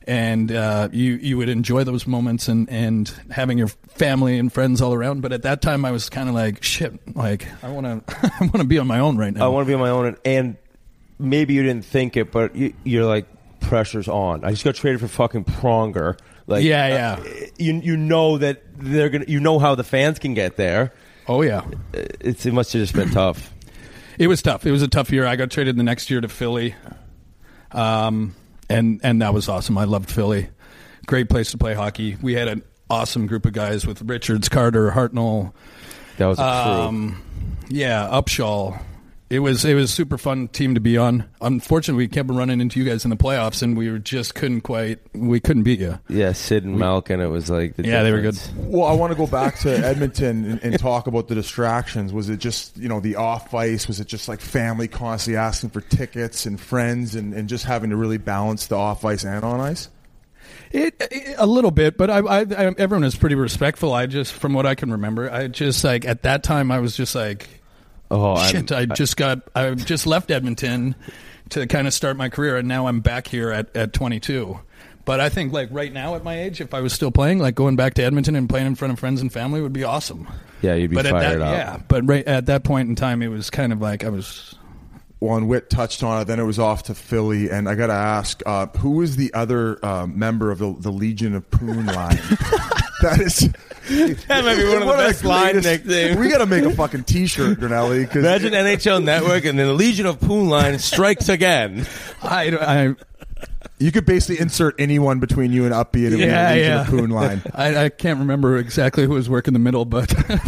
and you would enjoy those moments and having your family and friends all around. But at that time, I was kind of like, shit, like I want to be on my own right now. I want to be on my own, and maybe you didn't think it, but you're like, pressure's on. I just got traded for fucking Pronger. Like, yeah. You know that they're gonna. You know how the fans can get there. Oh yeah, it must have just been tough. It was tough. It was a tough year. I got traded the next year to Philly, and that was awesome. I loved Philly. Great place to play hockey. We had an awesome group of guys with Richards, Carter, Hartnell. That was a crew. Yeah, Upshaw. It was a super fun team to be on. Unfortunately, we kept running into you guys in the playoffs, and we couldn't beat you. Yeah, Sid and Malkin, it was like the difference. They were good. Well, I want to go back to Edmonton and talk about the distractions. Was it just, the off ice? Was it just like family constantly asking for tickets and friends and just having to really balance the off ice and on ice? A little bit, but everyone is pretty respectful. From what I can remember, at that time, I was just like, shit, I just left Edmonton to kind of start my career, and now I'm back here at 22. But I think like right now at my age, if I was still playing, like going back to Edmonton and playing in front of friends and family would be awesome. Yeah, you'd be fired up. Yeah, but right at that point in time, it was kind of like I was. Well, and Whit touched on it. Then it was off to Philly, and I got to ask, who was the other member of the Legion of Poon line? That might be one of the best line nicknames. We got to make a fucking T-shirt, Grinelli. Imagine NHL Network and then the Legion of Poon line strikes again. You could basically insert anyone between you and Uppy and a Legion of Poon line. I can't remember exactly who was working the middle, but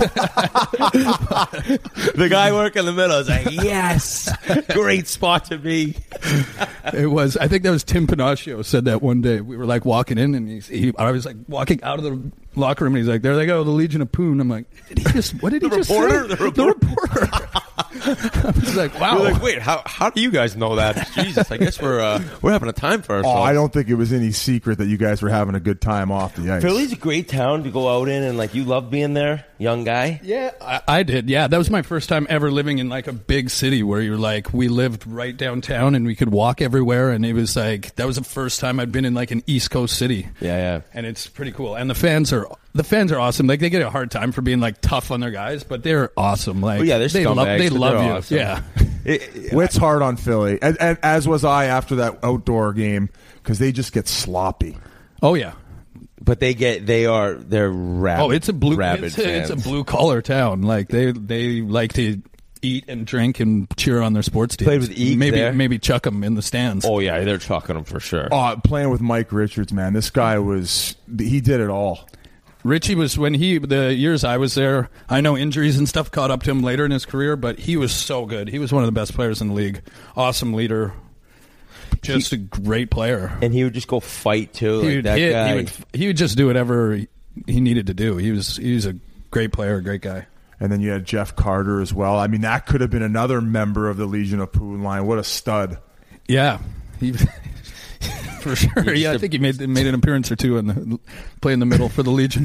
the guy working the middle is like, yes, great spot to be. It was. I think that was Tim Panaccio said that one day. We were like walking in, and I was like walking out of the locker room, and he's like, "There they go, the Legion of Poon." I'm like, what did he just say? The reporter. I was like, wow. We're like, wait, how do you guys know that? Jesus, I guess we're having a time for ourselves. Oh, I don't think it was any secret that you guys were having a good time off the ice. Philly's a great town to go out in, and like you love being there, young guy. Yeah, I did. Yeah, that was my first time ever living in like a big city where you're like, we lived right downtown and we could walk everywhere, and it was like that was the first time I'd been in like an East Coast city. Yeah, and it's pretty cool. And the fans are awesome. Like they get a hard time for being like tough on their guys, but they're awesome. Like they love you. Awesome. Yeah, Whit's hard on Philly, and as was I after that outdoor game because they just get sloppy. Oh yeah, but they're rabid. Oh, it's a blue collar town. Like they like to eat and drink and cheer on their sports teams. Played with Eek maybe chuck them in the stands. Oh yeah, they're chucking them for sure. Playing with Mike Richards, man, this guy he did it all. Richie was the years I was there, I know injuries and stuff caught up to him later in his career, but he was so good. He was one of the best players in the league. Awesome leader. Just a great player. And he would just go fight too. He would just do whatever he needed to do. He was a great player, a great guy. And then you had Jeff Carter as well. I mean, that could have been another member of the Legion of Poon line. What a stud. Yeah. For sure. Yeah, I think he made an appearance or two play in the middle for the Legion.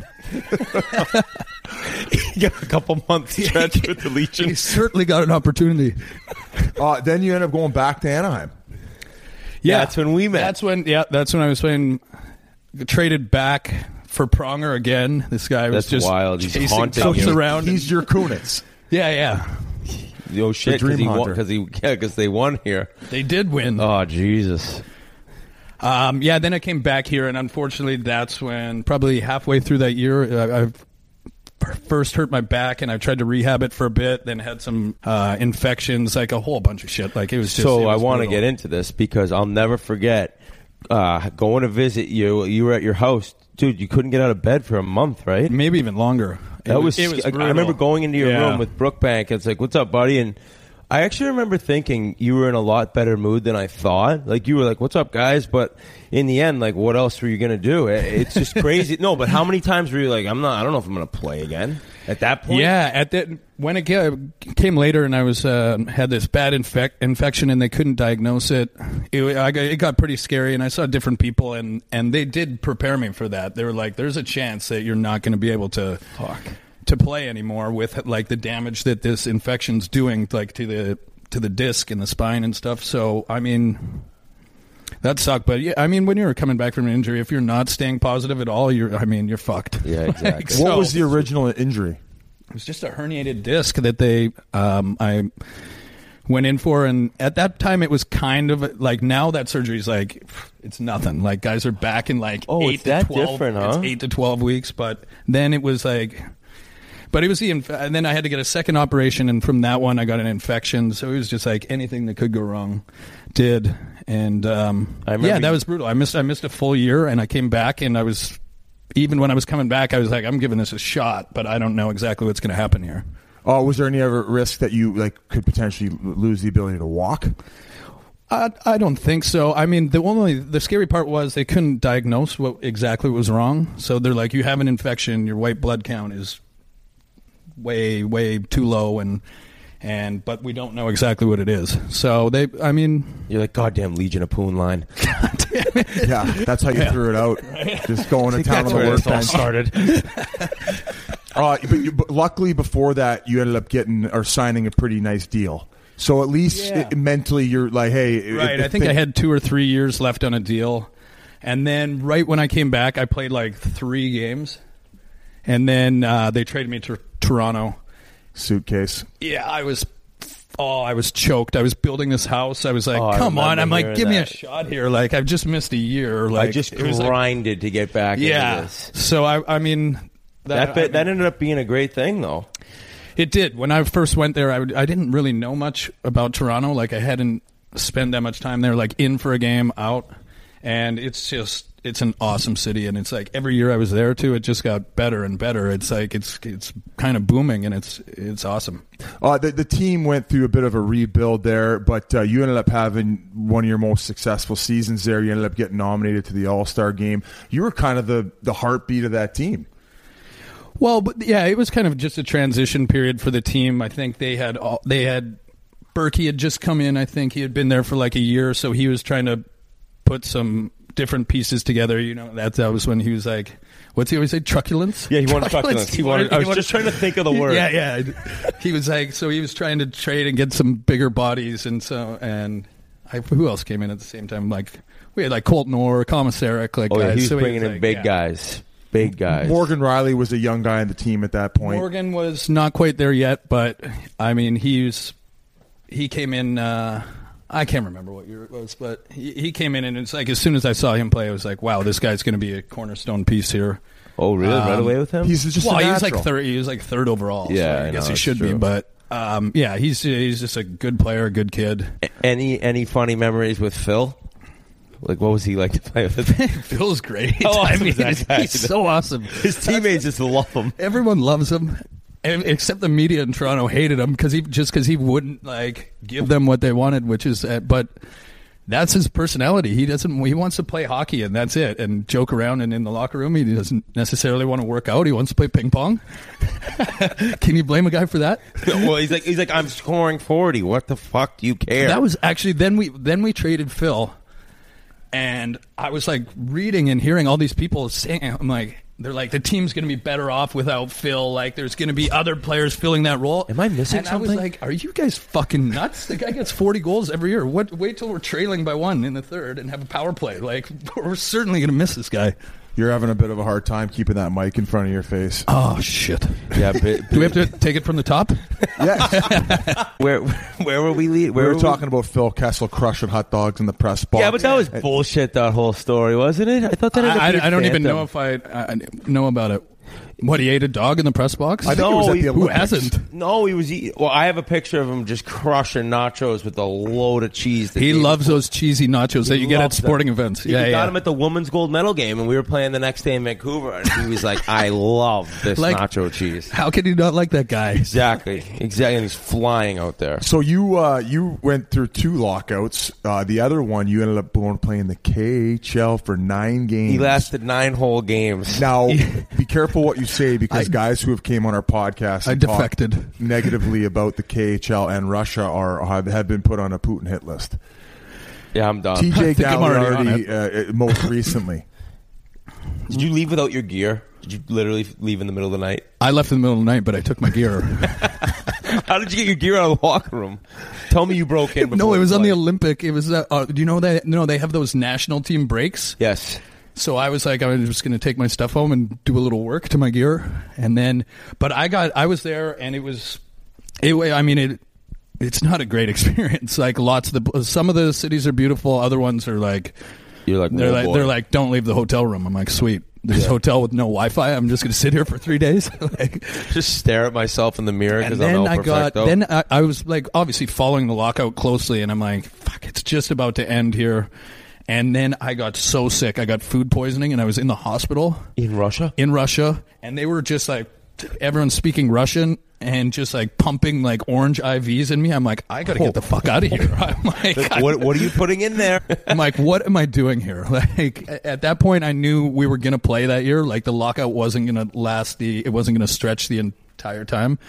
He got a couple months stretch with the Legion. He certainly got an opportunity. Then you end up going back to Anaheim. Yeah, that's when we met. That's when I was playing. Traded back for Pronger again. This guy was just wild. He's chasing haunting folks around. He's your Kunitz. Yeah. Oh shit! Because they won here. They did win. Oh Jesus. Then I came back here, and unfortunately, that's when probably halfway through that year, I first hurt my back, and I tried to rehab it for a bit. Then had some infections, like a whole bunch of shit. Like it was just. So I want to get into this because I'll never forget going to visit you. You were at your house, dude. You couldn't get out of bed for a month, right? Maybe even longer. It was I remember going into your room with Brookbank. It's like, "What's up, buddy?" And I actually remember thinking you were in a lot better mood than I thought. Like, you were like, "What's up, guys?" But in the end, like, what else were you going to do? It's just crazy. No, but how many times were you like, I don't know if I'm going to play again at that point? Yeah, when it came later and I was had this bad infection and they couldn't diagnose it, it got pretty scary, and I saw different people, and they did prepare me for that. They were like, there's a chance that you're not going to be able to play anymore with like the damage that this infection's doing, like to the disc and the spine and stuff. So I mean, That sucked, but yeah, I mean, when you're coming back from an injury, if you're not staying positive at all, you're fucked. Yeah, exactly. What was the original injury? It was just a herniated disc that I went in for, and at that time it was kind of like, now that surgery is like, it's nothing. Like, guys are back in like 8 to 12. Different, huh? It's 8 to 12 weeks, but then it was like, but it was and then I had to get a second operation, and from that one I got an infection. So it was just like anything that could go wrong did, and that was brutal. I missed a full year, and I came back, and even when I was coming back, I was like, I'm giving this a shot, but I don't know exactly what's going to happen here. Oh, was there any other risk that you could potentially lose the ability to walk? I don't think so. I mean, the scary part was they couldn't diagnose what exactly was wrong. So they're like, you have an infection, your white blood count is way, way too low, but we don't know exactly what it is. So you're like, goddamn Legion of Poon line. Yeah, that's how you threw it out. Just going to town on the work all started. But luckily, before that, you ended up signing a pretty nice deal. So at least mentally, you're like, hey. Right, I think I had 2 or 3 years left on a deal. And then right when I came back, I played like 3 games. And then they traded me to Toronto. Suitcase. Yeah, I was choked. I was building this house. I was like, come on. I'm like, give me a shot here. Like, I've just missed a year. Like, I just grinded to get back into this. So, I mean... That ended up being a great thing, though. It did. When I first went there, I didn't really know much about Toronto. Like, I hadn't spent that much time there, like, in for a game, out. And it's an awesome city. And it's like every year I was there, too, it just got better and better. It's like it's kind of booming, and it's awesome. The team went through a bit of a rebuild there, but you ended up having one of your most successful seasons there. You ended up getting nominated to the All-Star game. You were kind of the heartbeat of that team. Well, but yeah, it was kind of just a transition period for the team. I think they had Berkey had just come in. I think he had been there for like a year, so he was trying to put some different pieces together. You know, that was when he was like, what's he always say? Truculence? Yeah, he wanted truculence. I was just trying to think of the word. Yeah. He was like, so he was trying to trade and get some bigger bodies, who else came in at the same time? Like, we had like Colton Orr, Komisarek, like guys. Yeah, he was so bringing in big guys. Big guys. Morgan Riley was a young guy on the team at that point. Morgan was not quite there yet, but I mean, he came in. I can't remember what year it was, but he came in, and it's like as soon as I saw him play, I was like, "Wow, this guy's going to be a cornerstone piece here." Oh, really? Right away with him? He's just he was like third. He was like third overall. Yeah, so I guess he should be, but he's just a good player, a good kid. Any funny memories with Phil? Like, what was he like to play with? Phil's great. How awesome is that guy? He's so awesome. His teammates just love him. Everyone loves him, except the media in Toronto hated him because he wouldn't like give them what they wanted, but that's his personality. He wants to play hockey, and that's it, and joke around. And in the locker room, he doesn't necessarily want to work out. He wants to play ping pong. Can you blame a guy for that? Well, he's like, I'm scoring 40. What the fuck do you care? That was actually then we traded Phil. And I was like reading and hearing all these people saying, I'm like, they're like, the team's going to be better off without Phil. Like, there's going to be other players filling that role. Am I missing something? I was like, are you guys fucking nuts? The guy gets 40 goals every year. Wait till we're trailing by 1 in the third and have a power play. Like, we're certainly going to miss this guy. You're having a bit of a hard time keeping that mic in front of your face. Oh, shit. Yeah, do we have to take it from the top? Yes. Where were we? We were talking about Phil Kessel crushing hot dogs in the press box. Yeah, but that was bullshit, that whole story, wasn't it? I thought that I don't even know if I know about it. What, he ate a dog in the press box? I think it was at the Olympics. Who hasn't? No, he was eating. Well, I have a picture of him just crushing nachos with a load of cheese. He loves those cheesy nachos that you get at sporting events. He got him at the women's gold medal game, and we were playing the next day in Vancouver, and he was like, I love this nacho cheese. How could you not like that guy? Exactly. And he's flying out there. So you went through 2 lockouts. The other one, you ended up playing the KHL for 9 games. He lasted 9 whole games. Now, be careful what you say, because guys who have came on our podcast and defected negatively about the KHL and Russia have been put on a Putin hit list. Yeah, I'm done. TJ Gagliardi most recently. Did you leave without your gear? Did you literally leave in the middle of the night? I left in the middle of the night, but I took my gear. How did you get your gear out of the locker room? Tell me you broke in. No, it was on the play. Olympic. It was. Do you know that? No, they have those national team breaks. Yes. So I was like, I was just going to take my stuff home and do a little work to my gear, and then. But I was there, and it was. It's not a great experience. Like some of the cities are beautiful, other ones are like. You're like, they're like, don't leave the hotel room. I'm like, sweet. There's a hotel with no Wi-Fi. I'm just going to sit here for 3 days. just stare at myself in the mirror because I'm El Perfecto. Then I was like, obviously following the lockout closely, and I'm like, fuck, it's just about to end here. And then I got so sick. I got food poisoning, and I was in the hospital. In Russia? In Russia. And they were just like, everyone speaking Russian and just like pumping like orange IVs in me. I'm like, I got to get the fuck out of here. I'm like, what are you putting in there? I'm like, what am I doing here? Like at that point, I knew we were going to play that year. Like the lockout wasn't going to it wasn't going to stretch the entire time.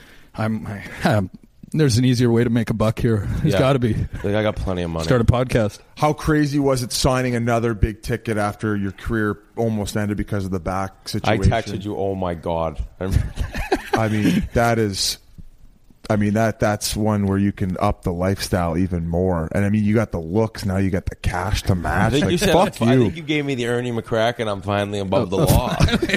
There's an easier way to make a buck here. There's got to be. Like I got plenty of money. Start a podcast. How crazy was it signing another big ticket after your career almost ended because of the back situation? I texted you, oh my God. I mean, that's one where you can up the lifestyle even more. And I mean, you got the looks, now you got the cash to match. I think, fuck you. I think you gave me the Ernie McCracken, I'm finally above the law.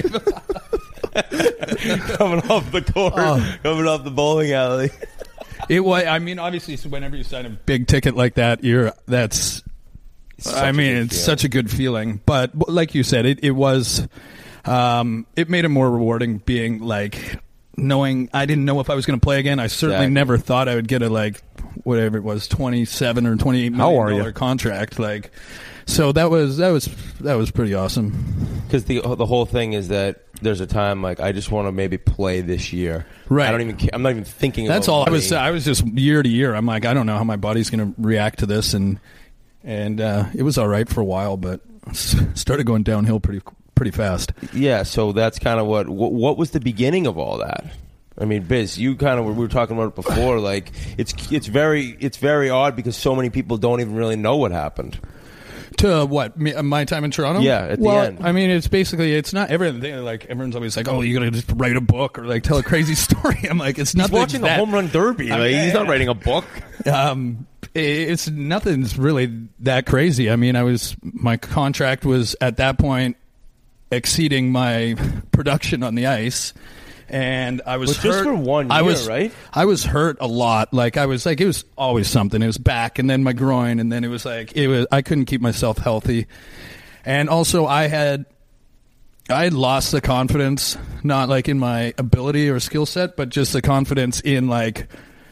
Coming off the court, coming off the bowling alley. It was. I mean, obviously, so whenever you sign a big ticket like that, it's such a good feeling. But like you said, it was. It made it more rewarding being like knowing I didn't know if I was going to play again. I certainly never thought I would get whatever it was, $27 or $28 million contract. Like, so that was pretty awesome. Because the whole thing is that there's a time like I just want to maybe play this year. Right. I'm not even thinking. That's about all money. I was just year to year. I'm like, I don't know how my body's going to react to this, and it was all right for a while, but started going downhill pretty fast. Yeah. So that's kind of what was the beginning of all that. I mean, Biz, you kind of we were talking about it before. Like it's very odd because so many people don't even really know what happened. To what? My time in Toronto? Yeah, at the end. I mean, it's not everything. Like, everyone's always like, oh, you got to just write a book or, like, tell a crazy story. I'm like, it's nothing. He's watching the Home Run Derby. He's not writing a book. It's nothing's really that crazy. I mean, my contract was, at that point, exceeding my production on the ice. And I was hurt. Just for 1 year, right? I was hurt a lot. Like it was always something. It was back, and then my groin, and then I couldn't keep myself healthy. And also, I had lost the confidence, not like in my ability or skill set, but just the confidence in like,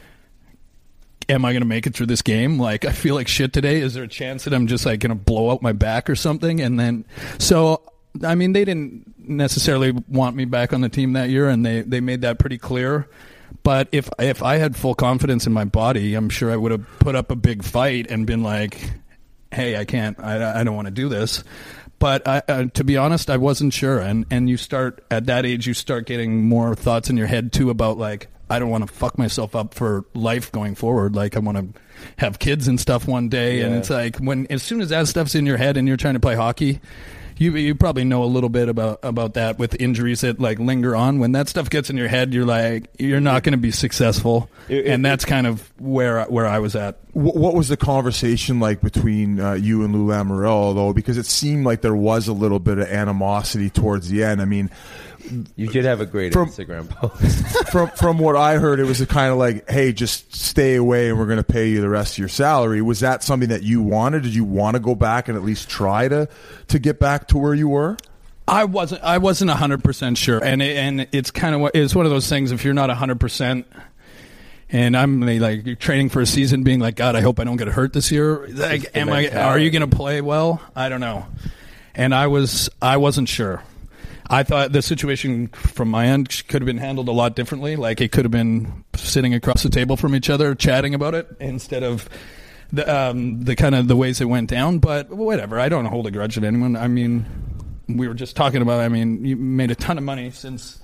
am I going to make it through this game? Like, I feel like shit today. Is there a chance that I'm just like going to blow out my back or something? And then I mean, they didn't necessarily want me back on the team that year, and they made that pretty clear. But if I had full confidence in my body, I'm sure I would have put up a big fight and been like, hey, I don't want to do this. But to be honest, I wasn't sure. And you start, at that age, you start getting more thoughts in your head, too, about like, I don't want to fuck myself up for life going forward. Like, I want to have kids and stuff one day. Yeah. And it's like, as soon as that stuff's in your head and you're trying to play hockey, you probably know a little bit about that with injuries that like linger on. When that stuff gets in your head, you're like, you're not going to be successful. And that's kind of where I was at. What was the conversation like between you and Lou Lamoriello, though? Because it seemed like there was a little bit of animosity towards the end. I mean, you did have a great Instagram post. From what I heard, it was a kind of like, hey, just stay away and we're going to pay you the rest of your salary. Was that something that you wanted? Did you want to go back and at least try to get back to where you were? I wasn't 100% sure. And it's kind of it's one of those things, if you're not 100%, and I'm like training for a season being like, God, I hope I don't get hurt this year. Like, are you going to play well? I don't know. And I wasn't sure. I thought the situation from my end could have been handled a lot differently. Like, it could have been sitting across the table from each other, chatting about it, instead of the kind of the ways it went down. But whatever, I don't hold a grudge at anyone. I mean, we were just talking about, I mean, you made a ton of money since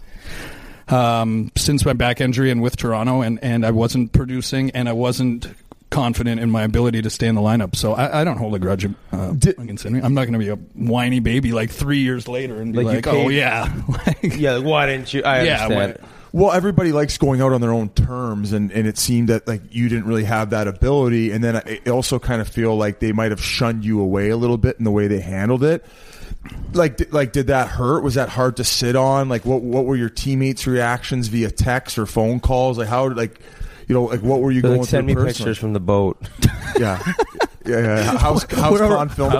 my back injury and with Toronto, and I wasn't producing, and I wasn't confident in my ability to stay in the lineup. So I don't hold a grudge against anyone. I'm not going to be a whiny baby like 3 years later and be like, oh, yeah. Yeah, why didn't you? I understand. Well, everybody likes going out on their own terms, and it seemed that like you didn't really have that ability, and then I also kind of feel like they might have shunned you away a little bit in the way they handled it. Like did that hurt? Was that hard to sit on? Like what were your teammates' reactions via text or phone calls? Like how what were you going through? Send me personally? pictures from the boat. Yeah. How's Con film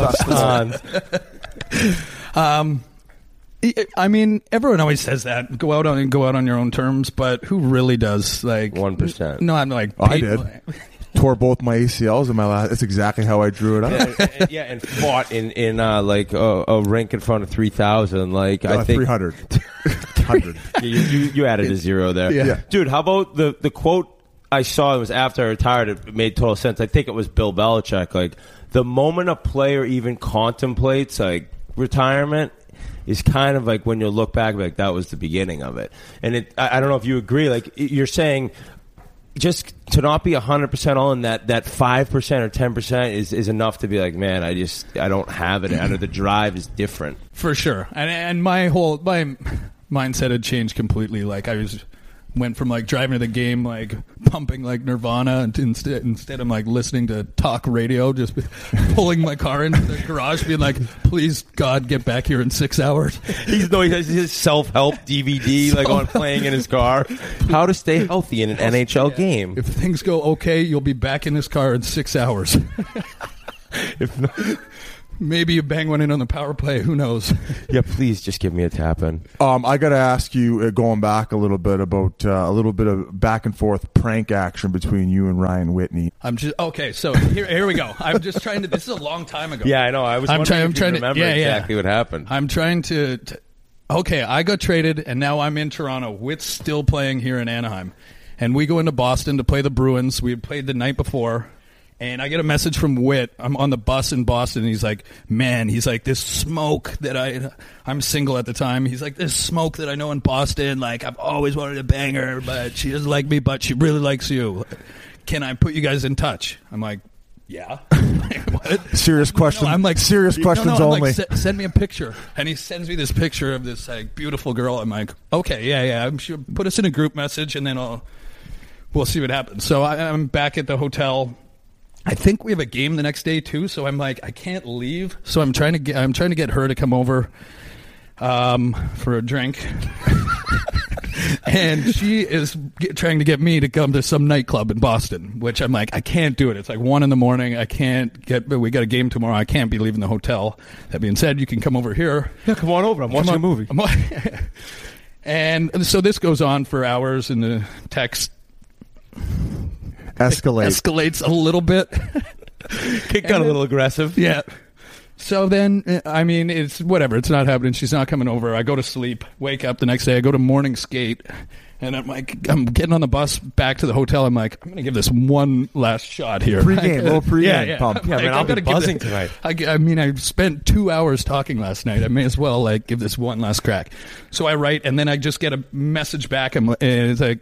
I mean, everyone always says that. Go out on your own terms, but who really does? Like 1%. No, I'm like I did. Tore both my ACLs in my last. That's exactly how I drew it up. And fought in like a rink in front of 3,000. Like I think 300. 100. You added a zero there. Yeah. Dude, how about the quote I saw? It was after I retired. It made total sense. I think it was Bill Belichick. Like the moment a player even contemplates like retirement is kind of like when you look back, like that was the beginning of it. And I don't know if you agree. Like you're saying, just to not be 100% all in that 5% or 10% is enough to be like, man, I don't have it. And the drive is different for sure. And my mindset had changed completely. Like went from like driving to the game like pumping like Nirvana, and instead I'm like listening to talk radio, just pulling my car into the garage being like, please God, get back here in 6 hours. He has his self-help DVD like on playing in his car, how to stay healthy in an NHL game. If things go okay, you'll be back in this car in 6 hours. If not, maybe you bang one in on the power play. Who knows? Yeah, please just give me a tap in. I got to ask you, going back a little bit about a little bit of back and forth prank action between you and Ryan Whitney. I'm just okay. So here we go. I'm just trying to. This is a long time ago. Yeah, I know. I was. I'm trying to remember exactly what happened. I'm trying to. Okay, I got traded, and now I'm in Toronto. Whit's still playing here in Anaheim, and we go into Boston to play the Bruins. We had played the night before. And I get a message from Whit. I'm on the bus in Boston, and he's like, man, this smoke that I'm single at the time. He's like, this smoke that I know in Boston, like, I've always wanted to bang her, but she doesn't like me, but she really likes you. Can I put you guys in touch? I'm like, yeah. What? Serious question. No, I'm like, serious questions only. Like, send me a picture. And he sends me this picture of this like beautiful girl. I'm like, okay, yeah. I'm sure. Put us in a group message, and then we'll see what happens. So I'm back at the hotel. I think we have a game the next day too, so I'm like, I can't leave. So I'm trying to get her to come over for a drink, and she is trying to get me to come to some nightclub in Boston, which I'm like, I can't do it. It's like 1 a.m. I can't get. We got a game tomorrow. I can't be leaving the hotel. That being said, you can come over here. Yeah, come on over. I'm watching a movie. And so this goes on for hours, and the text escalates a little bit. It got a little aggressive. Yeah. So then, I mean, it's whatever. It's not happening. She's not coming over. I go to sleep, wake up the next day. I go to morning skate, and I'm getting on the bus back to the hotel. I'm like, I'm going to give this one last shot here. Little pregame pump. Yeah, man, I'll be buzzing tonight. I mean, I spent 2 hours talking last night. I may as well give this one last crack. So I write, and then I just get a message back, and it's like,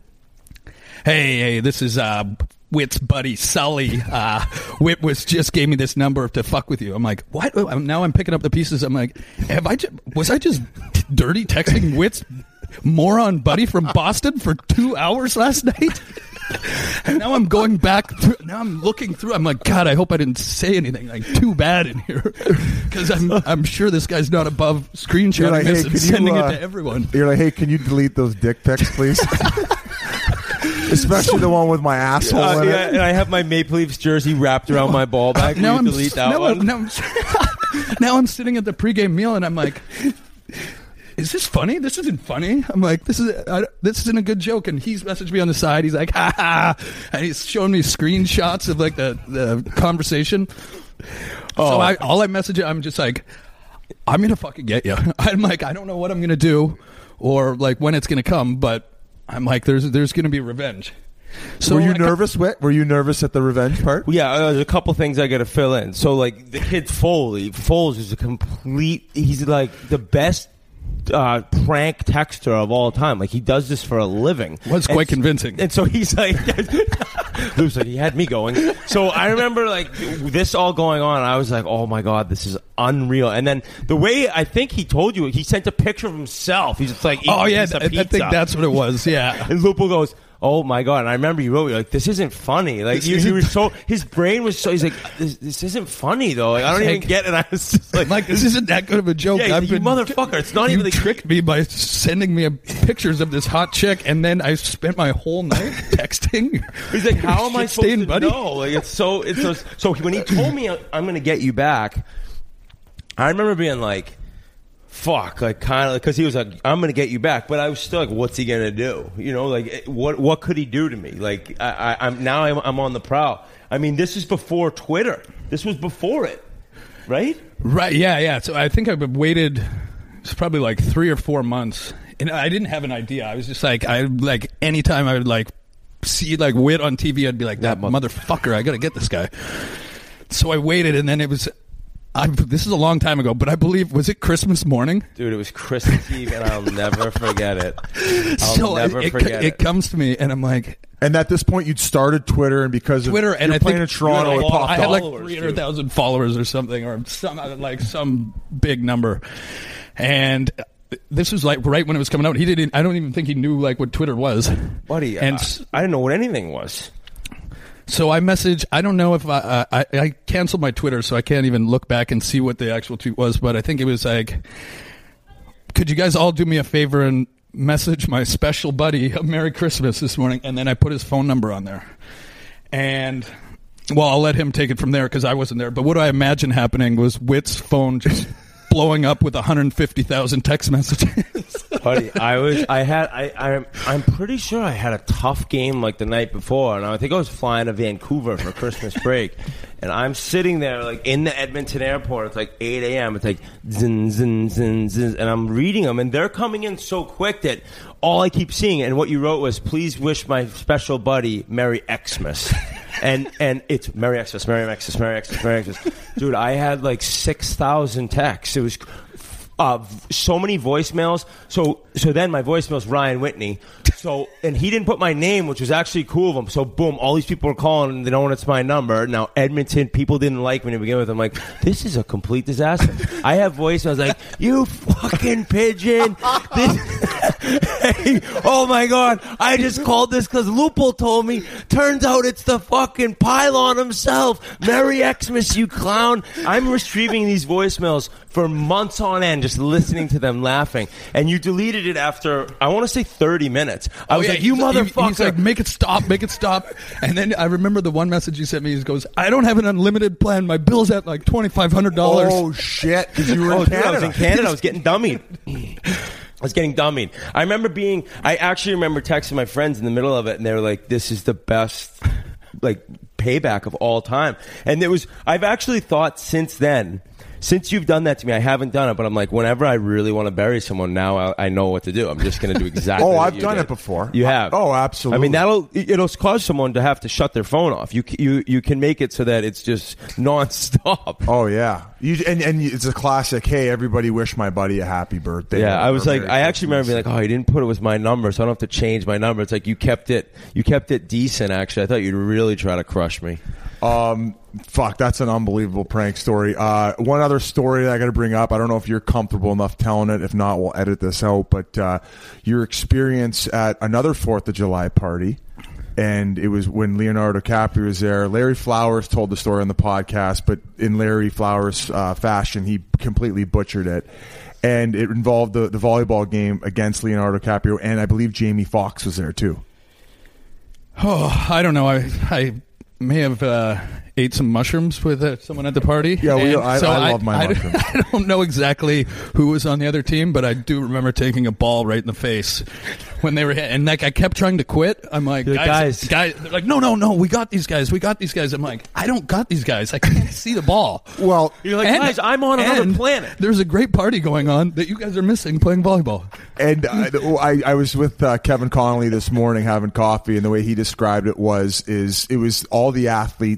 Hey, this is Whit's buddy Sully. Whit just gave me this number to fuck with you. I'm like, what? Now I'm picking up the pieces. I'm like, was I just dirty texting Whit's moron buddy from Boston for 2 hours last night? And now I'm going back through. Now I'm looking through. I'm like, God, I hope I didn't say anything like too bad in here, because I'm sure this guy's not above screenshotting this and sending it to everyone. You're like, hey, can you delete those dick pics, please? Especially the one with my asshole in it. And I have my Maple Leafs jersey wrapped around my ball bag. Now I'm delete that one. Now I'm sitting at the pregame meal, and I'm like, is this funny? This isn't funny. I'm like, this isn't a good joke. And he's messaged me on the side. He's like, ha ha, and he's showing me screenshots of like the conversation. So I message it. I'm just like, I'm gonna fucking get you. I'm like, I don't know what I'm gonna do or like when it's gonna come, but I'm like, there's going to be revenge. So were you nervous, Whit? Were you nervous at the revenge part? Yeah, there's a couple things I got to fill in. So, like, the kid Foles is he's like the best prank texter of all time. Like, he does this for a living. Was quite convincing. And so he's like, Lou's like, he had me going. So I remember like this all going on. I was like, oh my God, this is unreal. And then the way I think he told you, he sent a picture of himself. He's just like, oh yeah, I think that's what it was. Yeah. And Lupo goes, oh my God. And I remember you wrote me like, this isn't funny. Like he was so, his brain was so, he's like, this isn't funny though. Like, I don't even get it. And I was just like, this isn't that good of a joke. Yeah, you motherfucker. It's not even like, tricked me by sending me pictures of this hot chick, and then I spent my whole night texting. He's like, how am I supposed to buddy? know? Like, it's so when he told me I'm going to get you back, I remember being like, fuck, like kind of, because he was like, I'm going to get you back, but I was still like, what's he going to do? You know, like what could he do to me? Like I'm on the prowl. I mean, this is before Twitter. This was before it, right? Right. Yeah. So I think I've waited. It's probably like 3 or 4 months, and I didn't have an idea. I was just like, anytime I would like see like Wit on TV, I'd be like, that motherfucker, I got to get this guy. So I waited, and then it was. This is a long time ago, but I believe, was it Christmas morning? Dude, it was Christmas Eve, and I'll never forget it. I'll never forget it. It comes to me, and I'm like... And at this point, you'd started Twitter, and because of Twitter, and you're playing in Toronto, it popped I had like off. 300,000 followers or something, or some big number. And this was like right when it was coming out. I don't even think he knew like what Twitter was. Buddy, and I didn't know what anything was. So I messaged, I don't know if I canceled my Twitter, so I can't even look back and see what the actual tweet was, but I think it was like, could you guys all do me a favor and message my special buddy a Merry Christmas this morning? And then I put his phone number on there. And, well, I'll let him take it from there because I wasn't there. But what I imagine happening was Wit's phone just blowing up with 150,000 text messages. Buddy, I'm pretty sure I had a tough game like the night before, and I think I was flying to Vancouver for Christmas break, and I'm sitting there like in the Edmonton airport. It's like 8 a.m. It's like zin, zin, zin, zin, and I'm reading them, and they're coming in so quick that all I keep seeing, and what you wrote was, please wish my special buddy Merry Xmas. And it's Merry Xmas, Merry Xmas, Merry Xmas, Merry Xmas. Dude, I had like 6,000 texts. It was so many voicemails. So then my voicemail's Ryan Whitney. And he didn't put my name, which was actually cool of him. So boom, all these people are calling and they know when it's my number. Now Edmonton, people didn't like me to begin with. I'm like, this is a complete disaster. I have voicemails like, you fucking pigeon. Hey, oh my God, I just called this because Lupo told me. Turns out it's the fucking pylon himself. Merry Xmas, you clown. I'm retrieving these voicemails for months on end, just listening to them laughing. And you deleted it after, I want to say 30 minutes. I was like, you motherfucker. He's like, make it stop. And then I remember the one message he sent me. He goes, I don't have an unlimited plan. My bill's at like $2,500. Oh, shit. Because you were in Canada. Dude, I was in Canada. I was getting dummied. I actually remember texting my friends in the middle of it, and they were like, this is the best like payback of all time. And I've actually thought since then, since you've done that to me, I haven't done it, but I'm like, whenever I really want to bury someone, now I know what to do. I'm just going to do exactly what I've done it before. You have? Oh, absolutely. I mean, it'll cause someone to have to shut their phone off. You can make it so that it's just nonstop. Oh, yeah. And it's a classic, hey, everybody wish my buddy a happy birthday. Yeah, I was like, I actually remember being like, oh, he didn't put it was my number, so I don't have to change my number. It's like you kept it decent, actually. I thought you'd really try to crush me. Fuck, that's an unbelievable prank story. One other story that I got to bring up. I don't know if you're comfortable enough telling it. If not, we'll edit this out. But your experience at another 4th of July party, and it was when Leonardo DiCaprio was there. Larry Flowers told the story on the podcast, but in Larry Flowers' fashion, he completely butchered it. And it involved the volleyball game against Leonardo DiCaprio, and I believe Jamie Foxx was there too. Oh, I don't know. I may have ate some mushrooms with someone at the party. Yeah, I love my mushrooms. I don't know exactly who was on the other team, but I do remember taking a ball right in the face when they were hit. And like I kept trying to quit. I'm like, guys, they're like, no, we got these guys. I'm like, I don't got these guys. I can't see the ball. Well, you're like, guys, I'm on another planet. There's a great party going on that you guys are missing playing volleyball. And I was with Kevin Connolly this morning having coffee, and the way he described it was all the athletes against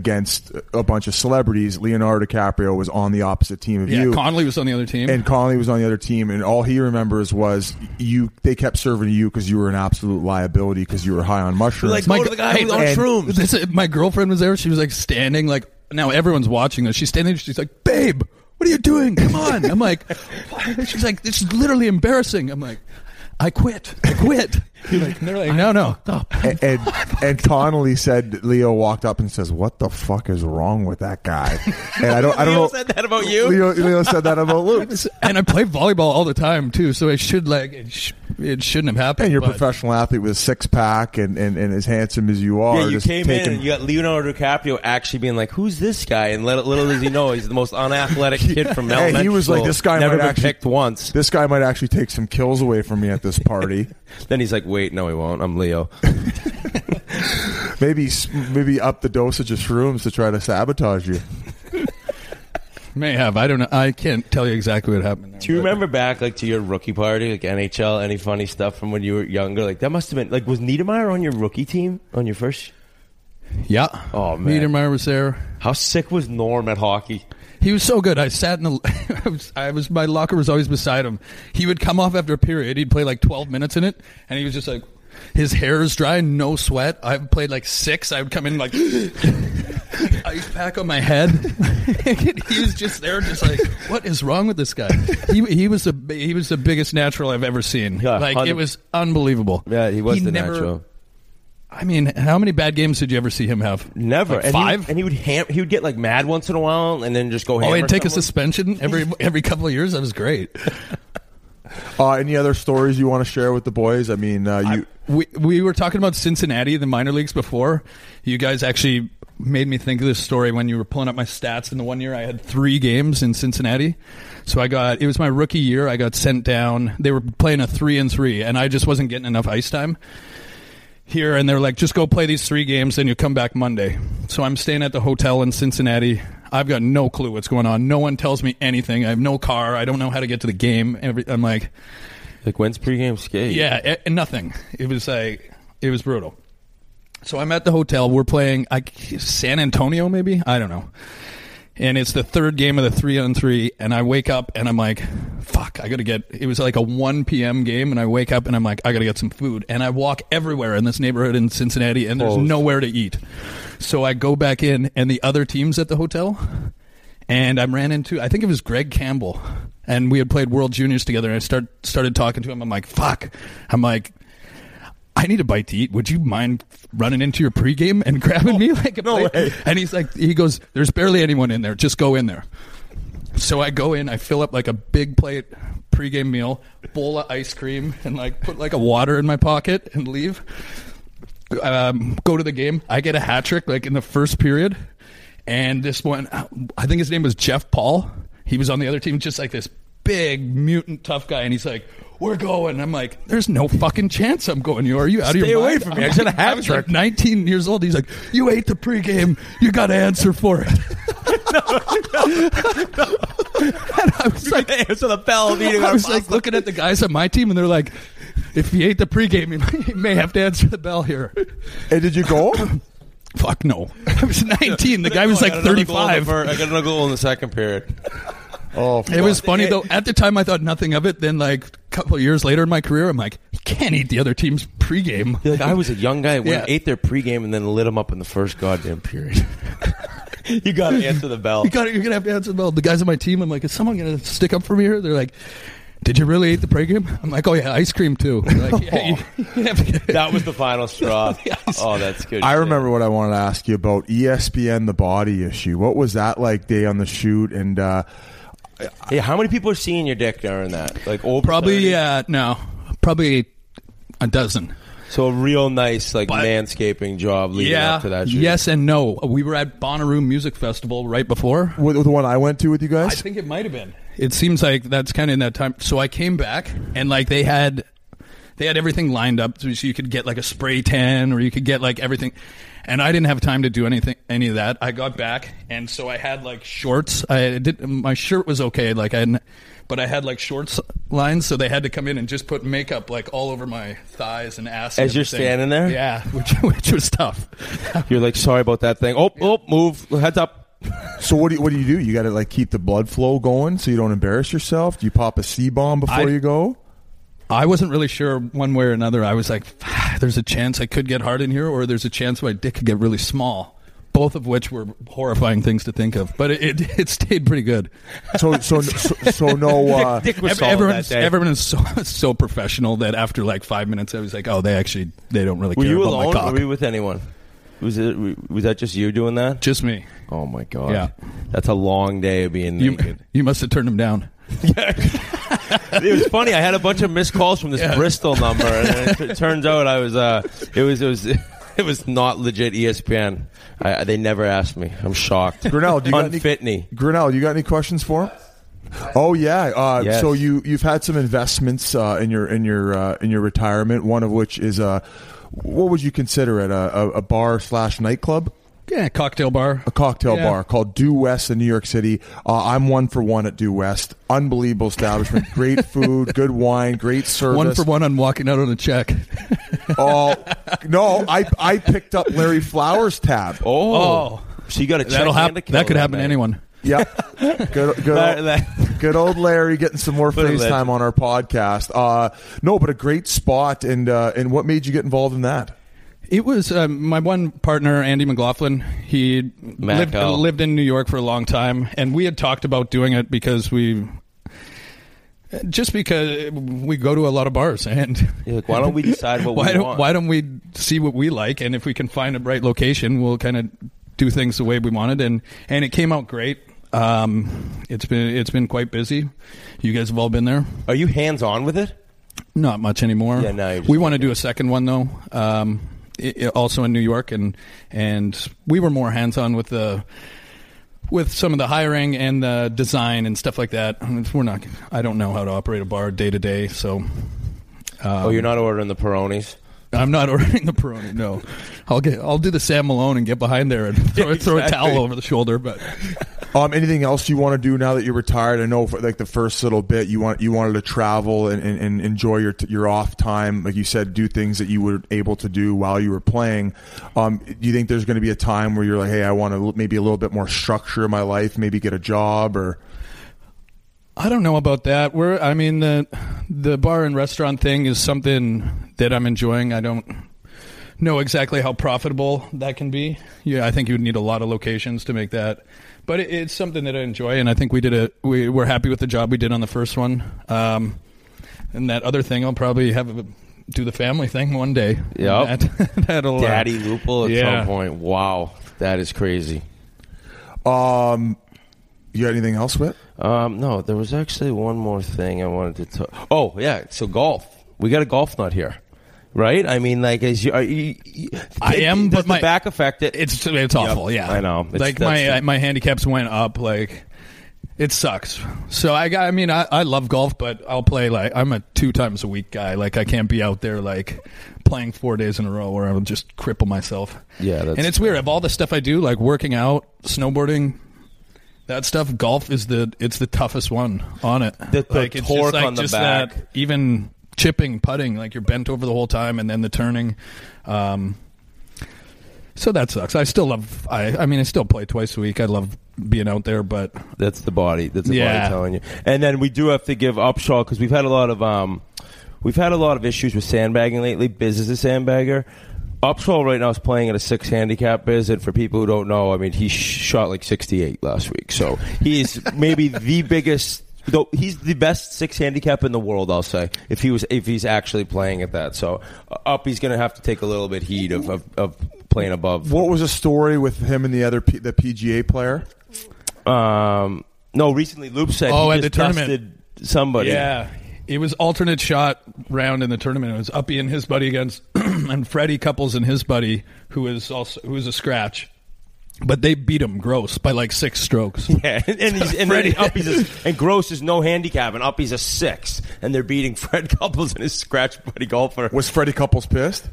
against a bunch of celebrities. Leonardo DiCaprio was on the opposite team of you. Connolly was on the other team. And Connolly was on the other team, and all he remembers was they kept serving you because you were an absolute liability because you were high on mushrooms. Like, go to the guy who's on shrooms. My girlfriend was there. She was like standing, like, now everyone's watching this. She's standing, she's like, babe, what are you doing? Come on. I'm like, what? She's like, this is literally embarrassing. I'm like, I quit. And they're like, no. And Connolly said, Leo walked up and says, "What the fuck is wrong with that guy?" And I don't Leo know. said that about you. Leo said that about Luke. And I play volleyball all the time too, so it should it shouldn't have happened. And you're a professional athlete with a 6-pack and as handsome as you are. Yeah, you came in and you got Leonardo DiCaprio actually being like, "Who's this guy?" And little does he know, he's the most unathletic kid from elementary He was like, "This guy never might been actually picked once. This guy might actually take some kills away from me at this party." Then he's like, "Wait, no, he won't. I'm Leo." Maybe up the dosage of shrooms to try to sabotage you. May have. I don't know. I can't tell you exactly what happened there. Do you remember back like to your rookie party, like NHL, any funny stuff from when you were younger? Like that must have been like, was Niedermeyer on your rookie team on your first? Yeah. Oh man, Niedermeyer was there. How sick was Norm at hockey? He was so good. I sat in the. My locker was always beside him. He would come off after a period. He'd play like 12 minutes in it, and he was just like, his hair is dry, no sweat. I played like 6. I would come in like ice pack on my head. He was just there, just like, what is wrong with this guy? He was the biggest natural I've ever seen. Yeah, like it was unbelievable. Yeah, he was the natural. I mean, how many bad games did you ever see him have? Never. Like and 5? He would get like mad once in a while, and then just go. Oh, he'd take a suspension every couple of years. That was great. Any other stories you want to share with the boys? I mean, we were talking about Cincinnati, the minor leagues before. You guys actually made me think of this story when you were pulling up my stats. In the one year, I had 3 games in Cincinnati. So it was my rookie year. I got sent down. They were playing a 3-3, and I just wasn't getting enough ice time here, and they're like, just go play these 3 games, then you come back Monday. So I'm staying at the hotel in Cincinnati. I've got no clue what's going on. No one tells me anything. I have no car. I don't know how to get to the game. I'm like, when's pregame skate? Yeah, nothing. It was brutal. So I'm at the hotel. We're playing San Antonio, maybe? I don't know. And it's the 3rd game of the 3-on-3, and I wake up and I'm like, fuck, it was like a 1 p.m. game, and I wake up and I'm like, I gotta get some food. And I walk everywhere in this neighborhood in Cincinnati, and there's nowhere to eat. So I go back in, and the other team's at the hotel, and I ran into, I think it was Greg Campbell, and we had played World Juniors together, and I started talking to him. I'm like, fuck. I'm like, I need a bite to eat. Would you mind running into your pregame and grabbing me like a plate? Way. And he goes, there's barely anyone in there. Just go in there. So I go in, I fill up like a big plate pregame meal, bowl of ice cream, and like put like a water in my pocket and leave. Go to the game. I get a hat trick like in the first period. And this one, I think his name was Jeff Paul. He was on the other team, just like this big mutant tough guy. And he's like, we're going. I'm like, there's no fucking chance I'm going. Are you out of your mind? Stay away from me. I just had a hat was trick. like 19 years old. He's like, you ate the pregame. You got to answer for it. And I was like, answer the bell. I was like looking at the guys on my team, and they're like, if he ate the pregame, he may have to answer the bell here. Hey, did you go? Fuck no. I was 19. The guy was like 35. I got another goal in the second period. Oh, it was funny though. At the time, I thought nothing of it. Then, like a couple of years later in my career, I'm like, you can't eat the other team's pregame. Like, I was a young guy who ate their pregame and then lit them up in the first goddamn period. You got to answer the bell. You're gonna have to answer the bell. The guys on my team, I'm like, is someone gonna stick up for me here? They're like, did you really eat the pregame? I'm like, oh yeah, ice cream too. They're like, yeah, you have to get it. That was the final straw. Oh, that's good. I remember what I wanted to ask you about ESPN, the body issue. What was that like day on the shoot? And hey, how many people are seeing your dick during that? Like over probably 30? Probably a dozen. So a real nice manscaping job leading up to that shoot. Yes and no. We were at Bonnaroo Music Festival right before. With the one I went to with you guys? I think it might have been. It seems like that's kind of in that time. So I came back, and like they had everything lined up so you could get like a spray tan, or you could get like everything. And I didn't have time to do any of that. I got back, and so I had like shorts. My shirt was okay, but I had like shorts lines, so they had to come in and just put makeup like all over my thighs and ass. As you're standing there? Yeah, which was tough. You're like, sorry about that thing. Move, heads up. So what do you do? You got to like keep the blood flow going so you don't embarrass yourself. Do you pop a C-bomb before you go? I wasn't really sure one way or another. I was like, there's a chance I could get hard in here, or there's a chance my dick could get really small. Both of which were horrifying things to think of, but it stayed pretty good. So no. Dick was solid that day. Everyone is so professional that after like 5 minutes, I was like, oh, they don't really Were care you about alone? my cock. Or were you with anyone? Was that just you doing that? Just me. Oh my god. Yeah. That's a long day of being naked. You must have turned him down. It was funny. I had a bunch of missed calls from this Bristol number, and it turns out it was not legit ESPN. They never asked me. I'm shocked. Grinnell, do you Unfit got any questions for him? Oh yeah. Yes. So you've had some investments in your retirement. One of which is what would you consider it, a bar / nightclub? Yeah, cocktail bar. A cocktail bar called Due West in New York City. I'm 1 for 1 at Due West. Unbelievable establishment. Great food, good wine, great service. 1 for 1 on walking out on a check. Oh, no. I picked up Larry Flowers' tab. Oh. So you got a check. That'll happen. That could happen to anyone. Yeah. Good old Larry getting some more FaceTime on our podcast. No, but a great spot. And what made you get involved in that? It was my one partner, Andy McLaughlin. He lived in New York for a long time, and we had talked about doing it because we go to a lot of bars, and you're like, why don't we decide what we want? Why don't we see what we like, and if we can find a right location, we'll kind of do things the way we wanted, and it came out great. It's been quite busy. You guys have all been there. Are you hands on with it? Not much anymore. Yeah, no. We want to do a second one though. Also in New York, and we were more hands-on with some of the hiring and the design and stuff like that. I don't know how to operate a bar day to day, so. You're not ordering the Peronis? I'm not ordering the Peroni. No, I'll do the Sam Malone and get behind there and throw a towel over the shoulder. But anything else you want to do now that you're retired? I know for like the first little bit you wanted to travel and enjoy your off time, like you said, do things that you were able to do while you were playing. Do you think there's going to be a time where you're like, hey, I want to maybe a little bit more structure in my life, maybe get a job? Or I don't know about that. The bar and restaurant thing is something that I'm enjoying. I don't know exactly how profitable that can be. Yeah, I think you would need a lot of locations to make that. But it's something that I enjoy, and I think we're happy with the job we did on the first one. And that other thing, I'll probably do the family thing one day. Yep. That'll Daddy Lupul at some point. Wow, that is crazy. You got anything else, Whit? No, there was actually one more thing I wanted to talk. Oh, yeah, so golf. We got a golf nut here, right? I mean, like, but my back affect it. It's awful. Yeah, I know. My handicaps went up. Like, it sucks. So I love golf, but I'll play I'm a 2 times a week guy. Like, I can't be out there like playing 4 days in a row where I'll just cripple myself. Yeah, and it's weird. Of all the stuff I do, like working out, snowboarding, that stuff, golf is the toughest one on it. The torque on the back, even chipping, putting, like you're bent over the whole time, and then the turning. So that sucks. I still love. I still play twice a week. I love being out there, but that's the body. That's the body telling you. And then we do have to give Upshaw, because we've had a lot of issues with sandbagging lately. Biz is a sandbagger. Upshaw right now is playing at a 6 handicap biz, and for people who don't know, I mean, he shot like 68 last week. So he's maybe the biggest. He's the best 6 handicap in the world, I'll say, if he's actually playing at that. So he's going to have to take a little bit heat of playing above. What was the story with him and the PGA player? No, recently Loop said he at just the tournament dusted somebody. Yeah, it was alternate shot round in the tournament. It was Uppy and his buddy against and Freddie Couples and his buddy, who is a scratch. But they beat him gross by like 6 strokes. Yeah, and Gross is no handicap, and Uppy's a 6, and they're beating Fred Couples and his scratch buddy golfer. Was Freddie Couples pissed?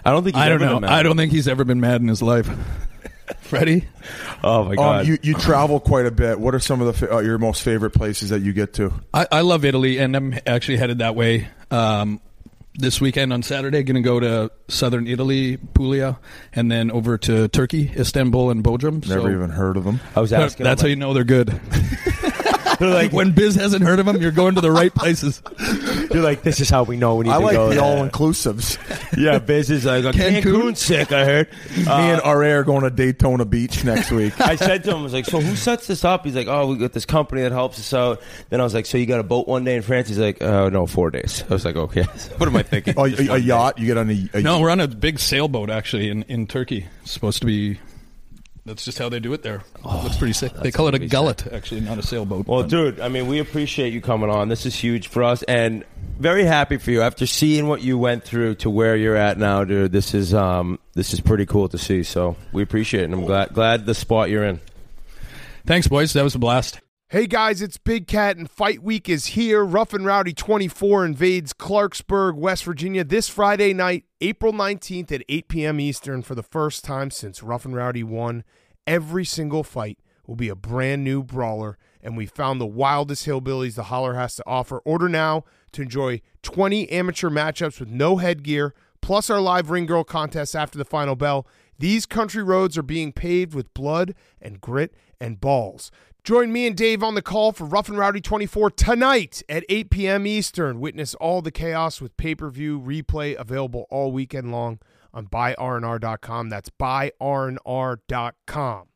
I don't think he's I don't ever know. been mad. I don't think he's ever been mad in his life. Freddie? Oh, my God. You travel quite a bit. What are some of your most favorite places that you get to? I love Italy, and I'm actually headed that way this weekend on Saturday. Going to go to southern Italy, Puglia, and then over to Turkey, Istanbul, and Bodrum. Never even heard of them. I was asking. That's how you know they're good. They're like, When Biz hasn't heard of them, you're going to the right places. you're like, this is how we know we need I to like go the there. all-inclusives. Yeah, Biz is like, Cancun's sick, I heard. Me and Ray are going to Daytona Beach next week. I said to him, I was like, so who sets this up? He's like, oh, we got this company that helps us out. Then I was like, so you got a boat one day in France? He's like, no, 4 days. I was like, okay. What am I thinking? Oh, a yacht? You get on a No, we're on a big sailboat, actually, in Turkey. It's supposed to be... That's just how they do it there. Looks pretty sick. They call it a gullet, actually, not a sailboat. Well, dude, I mean, we appreciate you coming on. This is huge for us, and very happy for you. After seeing what you went through to where you're at now, dude, this is pretty cool to see. So we appreciate it, and I'm glad the spot you're in. Thanks, boys. That was a blast. Hey guys, it's Big Cat and Fight Week is here. Rough and Rowdy 24 invades Clarksburg, West Virginia this Friday night, April 19th at 8 p.m. Eastern for the first time since Rough and Rowdy won. Every single fight will be a brand new brawler, and we found the wildest hillbillies the Holler has to offer. Order now to enjoy 20 amateur matchups with no headgear, plus our live ring girl contest after the final bell. These country roads are being paved with blood and grit and balls. Join me and Dave on the call for Rough and Rowdy 24 tonight at 8 p.m. Eastern. Witness all the chaos with pay-per-view replay available all weekend long on buyrnr.com. That's buyrnr.com.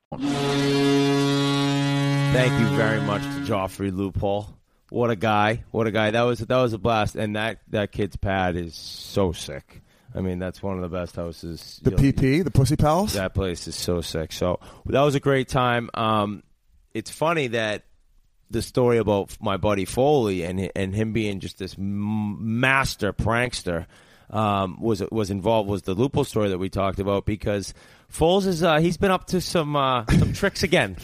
Thank you very much to Joffrey Loophole. What a guy. What a guy. That was a blast. And that kid's pad is so sick. I mean, that's one of the best houses. The PP, the Pussy Palace? That place is so sick. So that was a great time. It's funny that the story about my buddy Foley and him being just this master prankster was involved was the Loophole story that we talked about, because Foles is he's been up to some tricks again,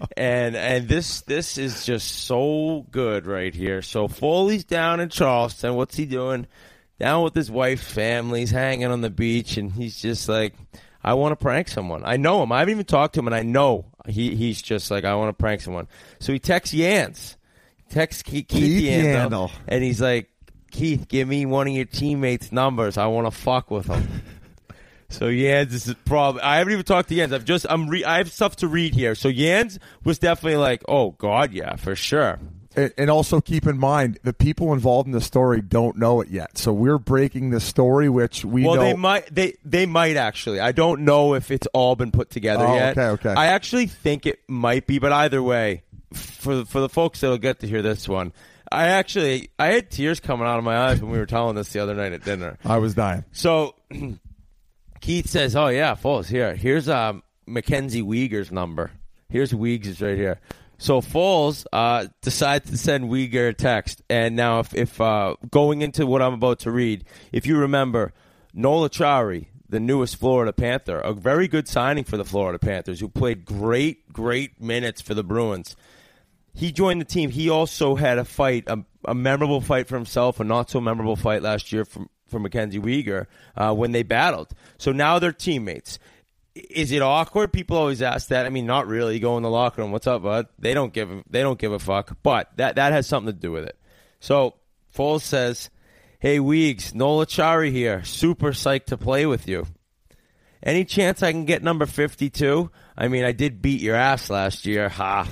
and this is just so good right here. So Foley's down in Charleston. What's he doing? Down with his wife's family. He's hanging on the beach, and he's just like, I want to prank someone. I know him. I haven't even talked to him, and I know he's just like, I want to prank someone. So he texts Yance. Keith Yandel. And he's like, Keith, give me one of your teammates' numbers. I want to fuck with him. So Yans is probably. I haven't even talked to Yans. I have stuff to read here. So Yans was definitely like, oh God, yeah, for sure. And also keep in mind, the people involved in the story don't know it yet. So we're breaking the story, which we know. Well, they might actually. I don't know if it's all been put together yet. Okay. I actually think it might be, but either way, for the folks that will get to hear this one, I had tears coming out of my eyes when we were telling this the other night at dinner. I was dying. So Keith says, oh yeah, Foles, here's Mackenzie Weegar's number. Here's Weegs' right here. So Foles decides to send Weegar a text. And now if going into what I'm about to read, if you remember, Nola Chari, the newest Florida Panther, a very good signing for the Florida Panthers, who played great minutes for the Bruins. He joined the team. He also had a fight, a memorable fight for himself, a not-so-memorable fight last year for Mackenzie Weegar when they battled. So now they're teammates. Is it awkward? People always ask that. I mean, not really. You go in the locker room, what's up, bud? They don't give a fuck. But that has something to do with it. So Foles says, hey, Weegs, Nola Chari here. Super psyched to play with you. Any chance I can get number 52? I mean, I did beat your ass last year. Ha.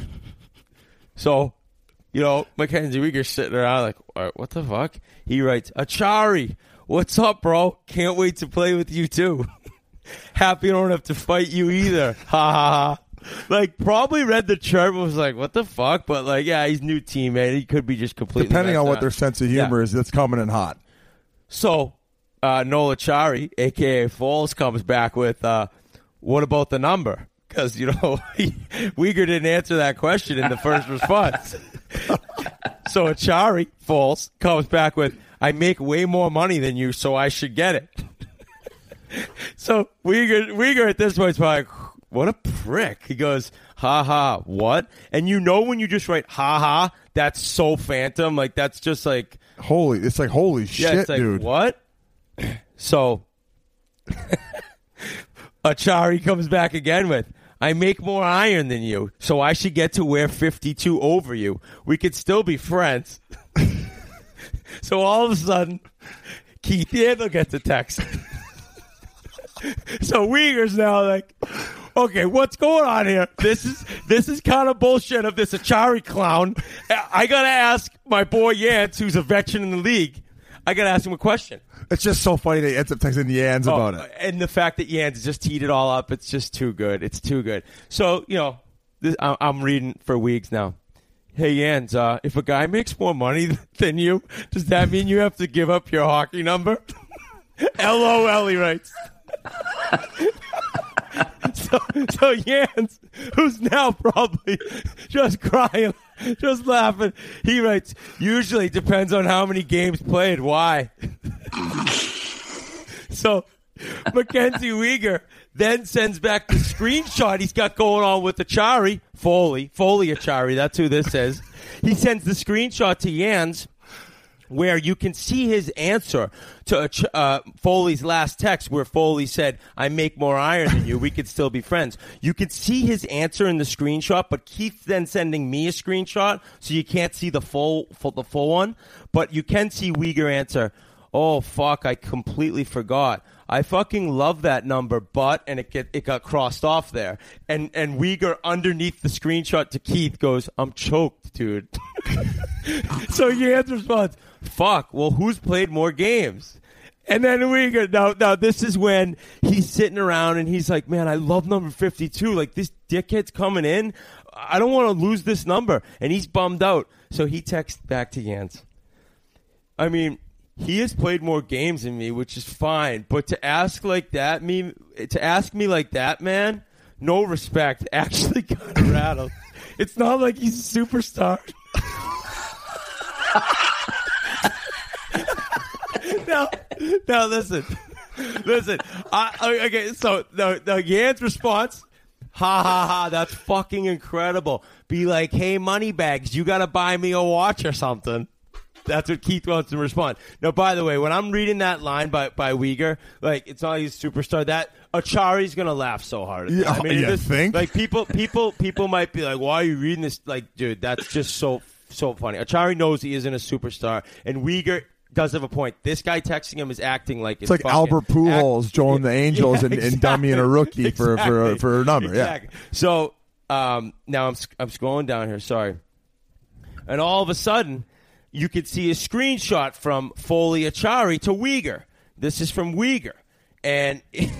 So, Mackenzie Weegar's sitting around like, what the fuck? He writes, Achari, what's up, bro? Can't wait to play with you, too. Happy I don't have to fight you either. Ha ha ha. Like, probably read the chart and was like, what the fuck? But, like, yeah, he's new teammate. He could be just completely depending on what out. their sense of humor is, that's coming in hot. So, Nola Chari, a.k.a. Foles, comes back with, what about the number? Because, Weegar didn't answer that question in the first response. So Achari, Foles, comes back with, I make way more money than you, so I should get it. So Weegar at this point is probably like, what a prick. He goes, ha ha, what? And when you just write ha ha, that's so phantom. Like, that's just like holy shit, it's like, dude. What? So Achari comes back again with, I make more iron than you, so I should get to wear 52 over you. We could still be friends. So all of a sudden, Keith Yandle gets a text. So Uyghur's now like, okay, what's going on here? This is kind of bullshit of this Achari clown. I got to ask my boy Yance, who's a veteran in the league, I got to ask him a question. It's just so funny that he ends up texting Yans about it. And the fact that Yans just teed it all up, it's just too good. It's too good. So, I'm reading for Weeks now. Hey, Yans, if a guy makes more money than you, does that mean you have to give up your hockey number? LOL, he writes. So Yans, who's now probably just crying, just laughing, he writes, usually depends on how many games played. Why? So Mackenzie Weegar then sends back the screenshot he's got going on with Achari, Foley Achari, that's who this is. He sends the screenshot to Yans where you can see his answer to Foley's last text where Foley said, I make more iron than you. We could still be friends. You can see his answer in the screenshot, but Keith's then sending me a screenshot, so you can't see the full one. But you can see Uyghur answer, oh, fuck, I completely forgot. I fucking love that number, but, and it got crossed off there. And Uyghur underneath the screenshot to Keith goes, I'm choked, dude. So Yans responds, fuck, well, who's played more games? And then Uyghur, now this is when he's sitting around and he's like, man, I love number 52. Like, this dickhead's coming in. I don't want to lose this number. And he's bummed out. So he texts back to Yans. I mean, he has played more games than me, which is fine. But to ask me like that, man, no respect. Actually kind of rattled. It's not like he's a superstar. Now listen. Okay, so the Yans response, ha ha ha, that's fucking incredible. Be like, hey, Moneybags, you got to buy me a watch or something. That's what Keith wants to respond. Now, by the way, when I'm reading that line by Uyghur, like, it's not he's a superstar. That Achari's gonna laugh so hard. Yeah, I mean, you think? Like, people might be like, why are you reading this? Like, dude, that's just so funny. Achari knows he isn't a superstar, and Uyghur does have a point. This guy texting him is acting like it's like Albert Pujols joining the Angels and dummying a rookie for a number. Exactly. Yeah. So now I'm scrolling down here. Sorry, and all of a sudden, you could see a screenshot from Foley Achari to Uyghur. This is from Uyghur. And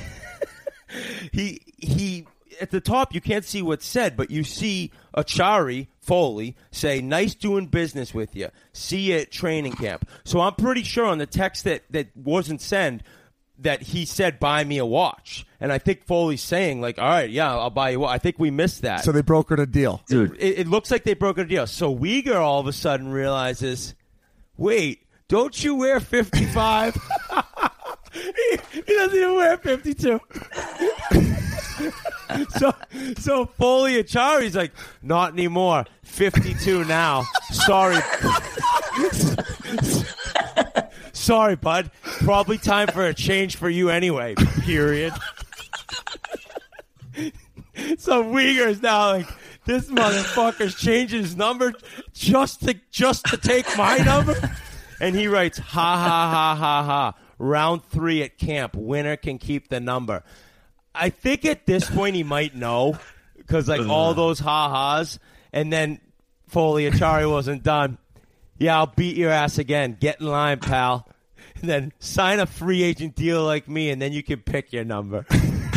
he at the top, you can't see what's said, but you see Achari, Foley, say, nice doing business with you. See you at training camp. So I'm pretty sure on the text that wasn't sent that he said, buy me a watch. And I think Foley's saying, like, all right, yeah, I'll buy you a watch. I think we missed that. So they brokered a deal. Dude. It looks like they brokered a deal. So Uyghur all of a sudden realizes, wait, don't you wear 55? he doesn't even wear 52. So Foley Achari's like, not anymore. 52 now. Sorry. Sorry, bud. Probably time for a change for you anyway. Period. So Uyghur's now like, this motherfucker's changing his number just to take my number. And he writes, ha ha ha ha ha. Round 3 at camp. Winner can keep the number. I think at this point he might know because like all those ha-has, and then Foley Achari wasn't done. Yeah, I'll beat your ass again. Get in line, pal. And then sign a free agent deal like me, and then you can pick your number.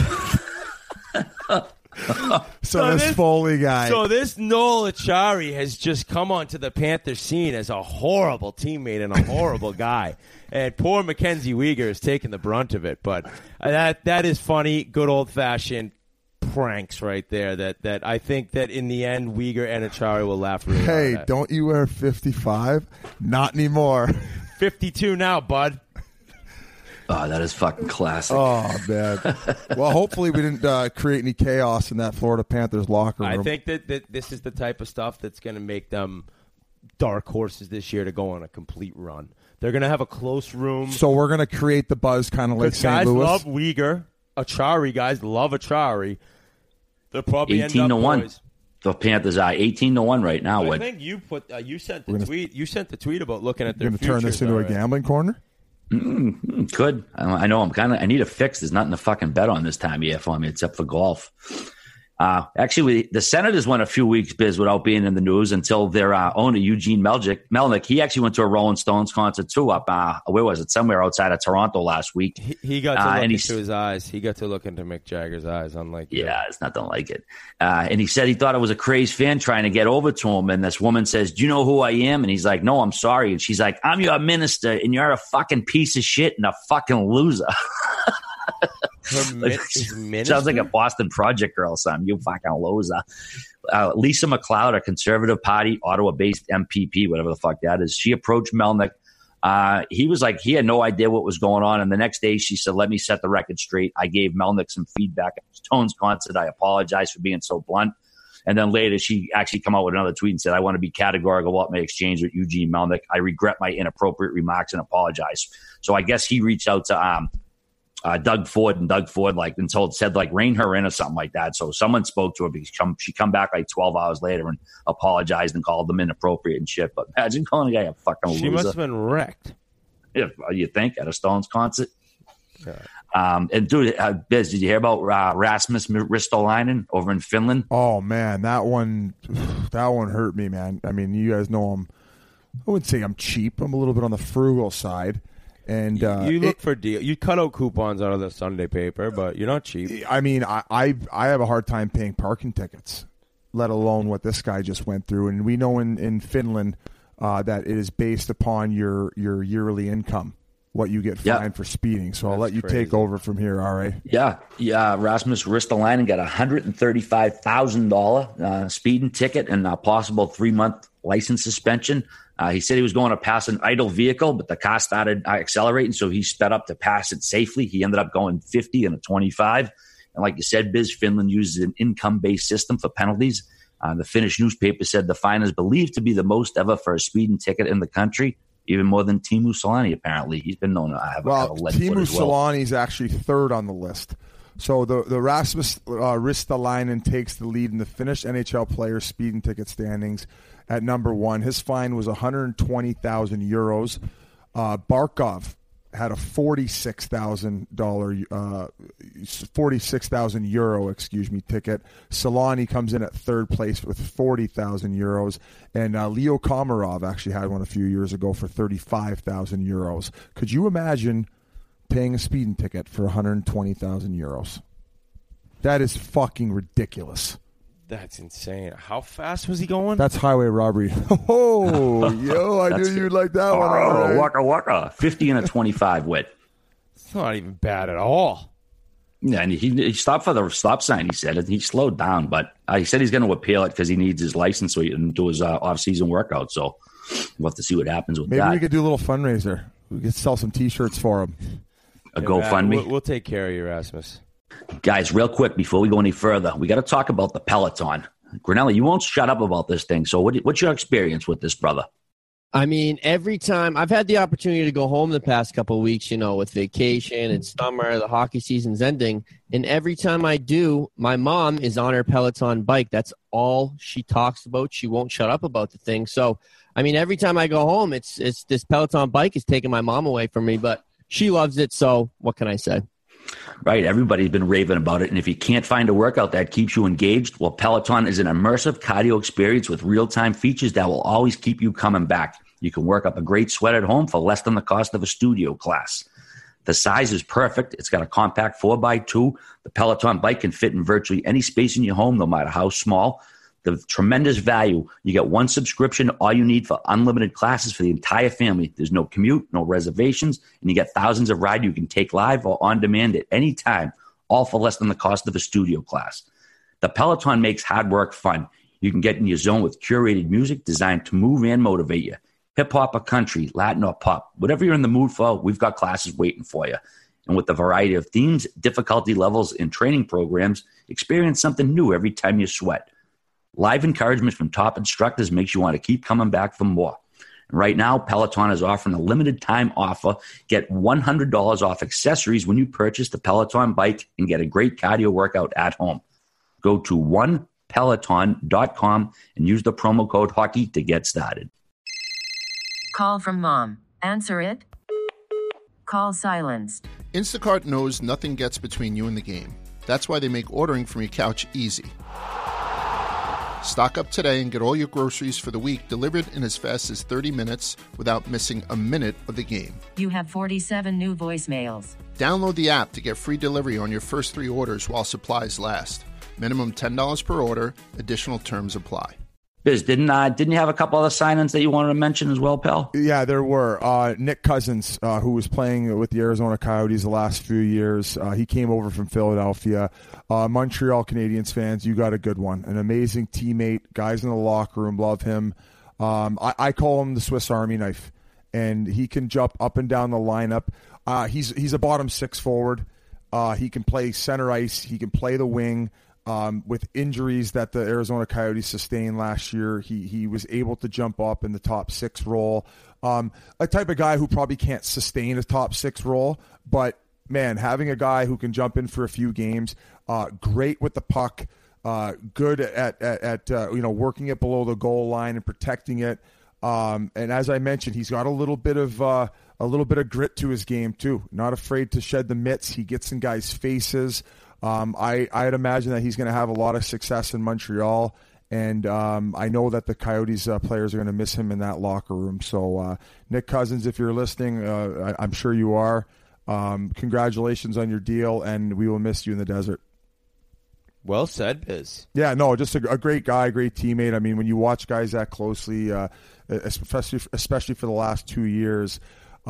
So this Foley guy. So this Noel Achari has just come onto the Panthers scene as a horrible teammate and a horrible guy. And poor Mackenzie Uyghur is taking the brunt of it. But that is funny, good old-fashioned pranks right there that I think that in the end, Uyghur and Achari will laugh really hard at. Hey, don't you wear 55? Not anymore. 52 now, bud. Oh, that is fucking classic. Oh, man. Well, hopefully we didn't create any chaos in that Florida Panthers locker room. I think that this is the type of stuff that's going to make them dark horses this year to go on a complete run. They're going to have a close room. So we're going to create the buzz kind of like St. Louis. Guys love Uyghur. Achari guys love Achari. They'll probably 18-1. The Panthers are 18-1 right now. I think you put you sent the tweet. You sent the tweet about looking at their. You're going to turn this into a gambling corner. Could. I know I need a fix. There's nothing to fucking bet on this time of year for me except for golf. Actually, the Senators went a few weeks, Biz, without being in the news until their owner, Eugene Melnick, he actually went to a Rolling Stones concert too up, where was it? Somewhere outside of Toronto last week. He got to look into his eyes. He got to look into Mick Jagger's eyes, unlike you. Yeah, it's nothing like it. And he said he thought it was a crazed fan trying to get over to him. And this woman says, "Do you know who I am?" And he's like, "No, I'm sorry." And she's like, "I'm your minister, and you're a fucking piece of shit and a fucking loser." Sounds like a Boston Project girl, son. You fucking loser. Lisa McLeod, a Conservative Party, Ottawa-based MPP, whatever the fuck that is, she approached Melnick. He was like, he had no idea what was going on. And the next day she said, "Let me set the record straight. I gave Melnick some feedback at the Stones concert. I apologize for being so blunt." And then later she actually come out with another tweet and said, "I want to be categorical about my exchange with Eugene Melnick. I regret my inappropriate remarks and apologize." So I guess he reached out to Doug Ford, and Doug Ford said rein her in or something like that. So someone spoke to her because she come back like 12 hours later and apologized and called them inappropriate and shit. But imagine calling a guy a fucking loser. She must have been wrecked. Yeah, you think, at a Stones concert? Yeah. And dude, Biz, did you hear about Rasmus Ristolainen over in Finland? Oh man, that one hurt me, man. I mean, you guys know I wouldn't say I'm cheap. I'm a little bit on the frugal side. And you look for deal. You cut out coupons out of the Sunday paper, but you're not cheap. I mean, I have a hard time paying parking tickets, let alone what this guy just went through. And we know in Finland that it is based upon your yearly income, what you get fined for speeding. So I'll let you take over from here, all right? Yeah. Rasmus Ristolainen got a $135,000 speeding ticket and a possible 3-month license suspension. He said he was going to pass an idle vehicle, but the car started accelerating, so he sped up to pass it safely. He ended up going 50 and a 25. And like you said, Biz, Finland uses an income-based system for penalties. The Finnish newspaper said the fine is believed to be the most ever for a speeding ticket in the country, even more than Teemu Selanne, apparently. He's been known to have a lead foot as well. Teemu Selanne is actually third on the list. So the Rasmus Ristolainen takes the lead in the Finnish NHL player speeding ticket standings at number 1. His fine was 120,000 euros. Barkov had a 46,000 euro ticket. Selanne comes in at third place with 40,000 euros. And Leo Komarov actually had one a few years ago for 35,000 euros. Could you imagine paying a speeding ticket for 120,000 euros? That is fucking ridiculous. That's insane. How fast was he going? That's highway robbery. Oh, yo, I knew you'd like that one. Right. Waka waka. 50 and a 25 wit. It's not even bad at all. Yeah, and he stopped for the stop sign, he said. He slowed down, but he said he's going to appeal it because he needs his license so he can do his off-season workout. So we'll have to see what happens with that. Maybe we could do a little fundraiser. We could sell some T-shirts for him. A GoFundMe. We'll take care of you, Rasmus. Guys, real quick, before we go any further, we got to talk about the Peloton. Grinelli, you won't shut up about this thing. So what's your experience with this, brother? I mean, every time I've had the opportunity to go home the past couple of weeks, with vacation and summer, the hockey season's ending. And every time I do, my mom is on her Peloton bike. That's all she talks about. She won't shut up about the thing. So, I mean, every time I go home, it's this Peloton bike is taking my mom away from me, but she loves it. So what can I say? Right. Everybody's been raving about it. And if you can't find a workout that keeps you engaged, well, Peloton is an immersive cardio experience with real-time features that will always keep you coming back. You can work up a great sweat at home for less than the cost of a studio class. The size is perfect. It's got a compact 4x2. The Peloton bike can fit in virtually any space in your home, no matter how small. The tremendous value. You get one subscription, all you need for unlimited classes for the entire family. There's no commute, no reservations, and you get thousands of rides you can take live or on demand at any time, all for less than the cost of a studio class. The Peloton makes hard work fun. You can get in your zone with curated music designed to move and motivate you. Hip-hop or country, Latin or pop, whatever you're in the mood for, we've got classes waiting for you. And with the variety of themes, difficulty levels, and training programs, experience something new every time you sweat. Live encouragement from top instructors makes you want to keep coming back for more. And right now, Peloton is offering a limited time offer. Get $100 off accessories when you purchase the Peloton bike and get a great cardio workout at home. Go to onepeloton.com and use the promo code hockey to get started. Call from mom. Answer it. Call silenced. Instacart knows nothing gets between you and the game. That's why they make ordering from your couch easy. Stock up today and get all your groceries for the week delivered in as fast as 30 minutes without missing a minute of the game. You have 47 new voicemails. Download the app to get free delivery on your first 3 orders while supplies last. Minimum $10 per order. Additional terms apply. Biz, didn't you have a couple other signings that you wanted to mention as well, pal? Yeah, there were. Nick Cousins, who was playing with the Arizona Coyotes the last few years, he came over from Philadelphia. Montreal Canadiens fans, you got a good one. An amazing teammate. Guys in the locker room love him. I call him the Swiss Army knife, and he can jump up and down the lineup. He's a bottom six forward. He can play center ice. He can play the wing. With injuries that the Arizona Coyotes sustained last year, he was able to jump up in the top six role. A type of guy who probably can't sustain a top six role, but man, having a guy who can jump in for a few games, great with the puck, good at working it below the goal line and protecting it. And as I mentioned, he's got a little bit of grit to his game too. Not afraid to shed the mitts. He gets in guys' faces. I'd imagine that he's going to have a lot of success in Montreal, and I know that the Coyotes players are going to miss him in that locker room. So, Nick Cousins, if you're listening, I'm sure you are. Congratulations on your deal, and we will miss you in the desert. Well said, Biz. Yeah, no, just a great guy, great teammate. I mean, when you watch guys that closely, especially for the last 2 years,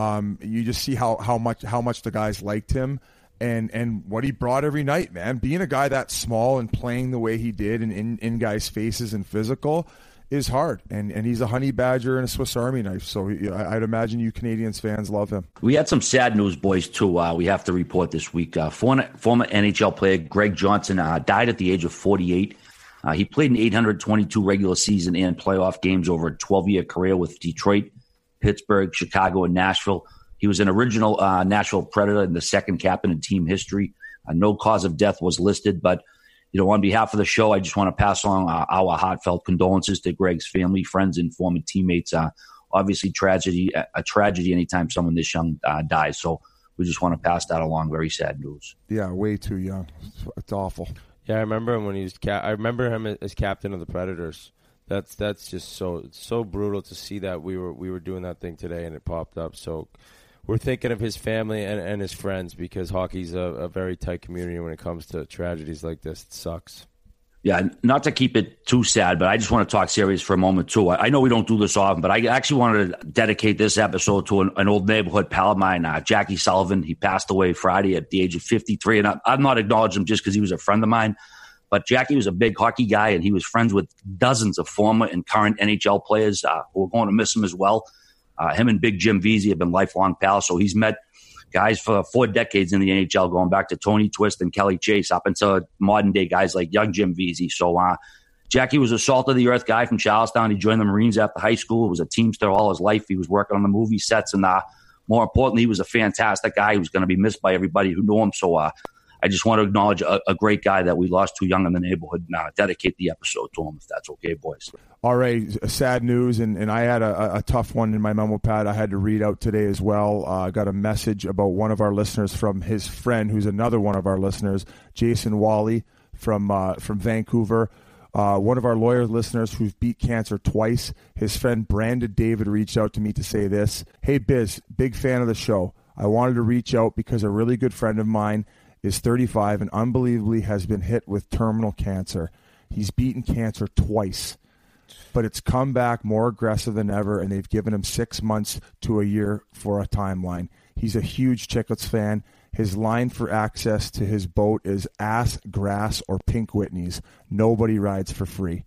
you just see how much the guys liked him. And what he brought every night, man. Being a guy that small and playing the way he did and in guys' faces and physical is hard. And he's a honey badger and a Swiss Army knife. So I'd imagine you Canadiens fans love him. We had some sad news, boys, too. We have to report this week. Former NHL player Greg Johnson died at the age of 48. He played in 822 regular season and playoff games over a 12-year career with Detroit, Pittsburgh, Chicago, and Nashville. He was an original Nashville Predator and the second captain in team history. No cause of death was listed, but on behalf of the show, I just want to pass along our heartfelt condolences to Greg's family, friends, and former teammates. Obviously, a tragedy anytime someone this young dies. So we just want to pass that along. Very sad news. Yeah, way too young. It's awful. Yeah, I remember him when he was. I remember him as captain of the Predators. That's just so brutal to see that we were doing that thing today and it popped up. So. We're thinking of his family and his friends because hockey's a very tight community when it comes to tragedies like this. It sucks. Yeah, not to keep it too sad, but I just want to talk serious for a moment, too. I know we don't do this often, but I actually wanted to dedicate this episode to an old neighborhood pal of mine, Jackie Sullivan. He passed away Friday at the age of 53, and I'm not acknowledging him just because he was a friend of mine, but Jackie was a big hockey guy, and he was friends with dozens of former and current NHL players who are going to miss him as well. Him and Big Jim Vesey have been lifelong pals, so he's met guys for 4 decades in the NHL, going back to Tony Twist and Kelly Chase, up into modern-day guys like young Jim Vesey. So Jackie was a salt-of-the-earth guy from Charlestown. He joined the Marines after high school. He was a Teamster all his life. He was working on the movie sets, and more importantly, he was a fantastic guy. He was going to be missed by everybody who knew him. So I just want to acknowledge a great guy that we lost too young in the neighborhood and dedicate the episode to him, if that's okay, boys. All right, sad news, and I had a tough one in my memo pad I had to read out today as well. I got a message about one of our listeners from his friend, who's another one of our listeners, Jason Wally from Vancouver. One of our lawyer listeners who's beat cancer twice. His friend Brandon David reached out to me to say this. Hey, Biz, big fan of the show. I wanted to reach out because a really good friend of mine is 35 and unbelievably has been hit with terminal cancer. He's beaten cancer twice, but it's come back more aggressive than ever, and they've given him 6 months to a year for a timeline. He's a huge Chicklets fan. His line for access to his boat is Ass, Grass, or Pink Whitney's. Nobody rides for free.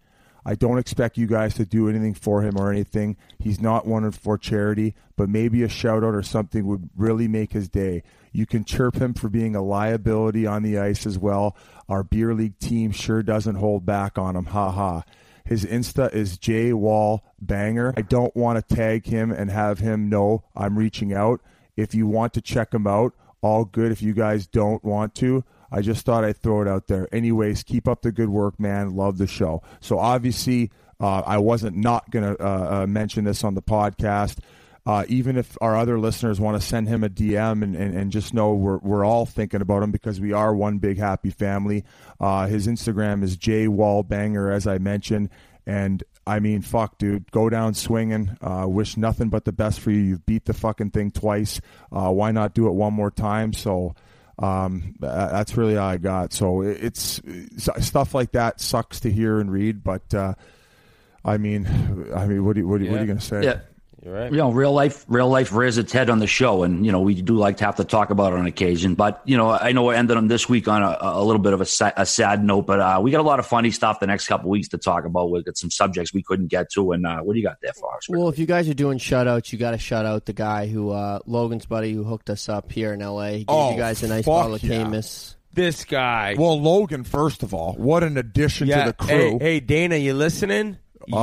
I don't expect you guys to do anything for him or anything. He's not one for charity, but maybe a shout-out or something would really make his day. You can chirp him for being a liability on the ice as well. Our beer league team sure doesn't hold back on him. Ha ha. His Insta is JWallBanger. I don't want to tag him and have him know I'm reaching out. If you want to check him out, all good. If you guys don't want to, I just thought I'd throw it out there. Anyways, keep up the good work, man. Love the show. So obviously, I wasn't not going to mention this on the podcast. Even if our other listeners want to send him a DM and just know we're all thinking about him because we are one big happy family. His Instagram is JWallBanger, as I mentioned. And I mean, fuck, dude, go down swinging. Wish nothing but the best for you. You've beat the fucking thing twice. Why not do it one more time? So that's really all I got. So it's stuff like that sucks to hear and read, but I mean, what are you going to say? Yeah. You're right. You know, real life rears its head on the show, and you know we do like to have to talk about it on occasion. But you know, I know we're ending them this week on a little bit of a sad note, but we got a lot of funny stuff the next couple of weeks to talk about. We've got some subjects we couldn't get to, and what do you got there for us? Well, if you guys are doing shout-outs, you got to shout out the guy who Logan's buddy who hooked us up here in L.A. He gave you guys a nice bottle of Camus. This guy. Well, Logan, first of all, what an addition to the crew. Hey, Dana, you listening?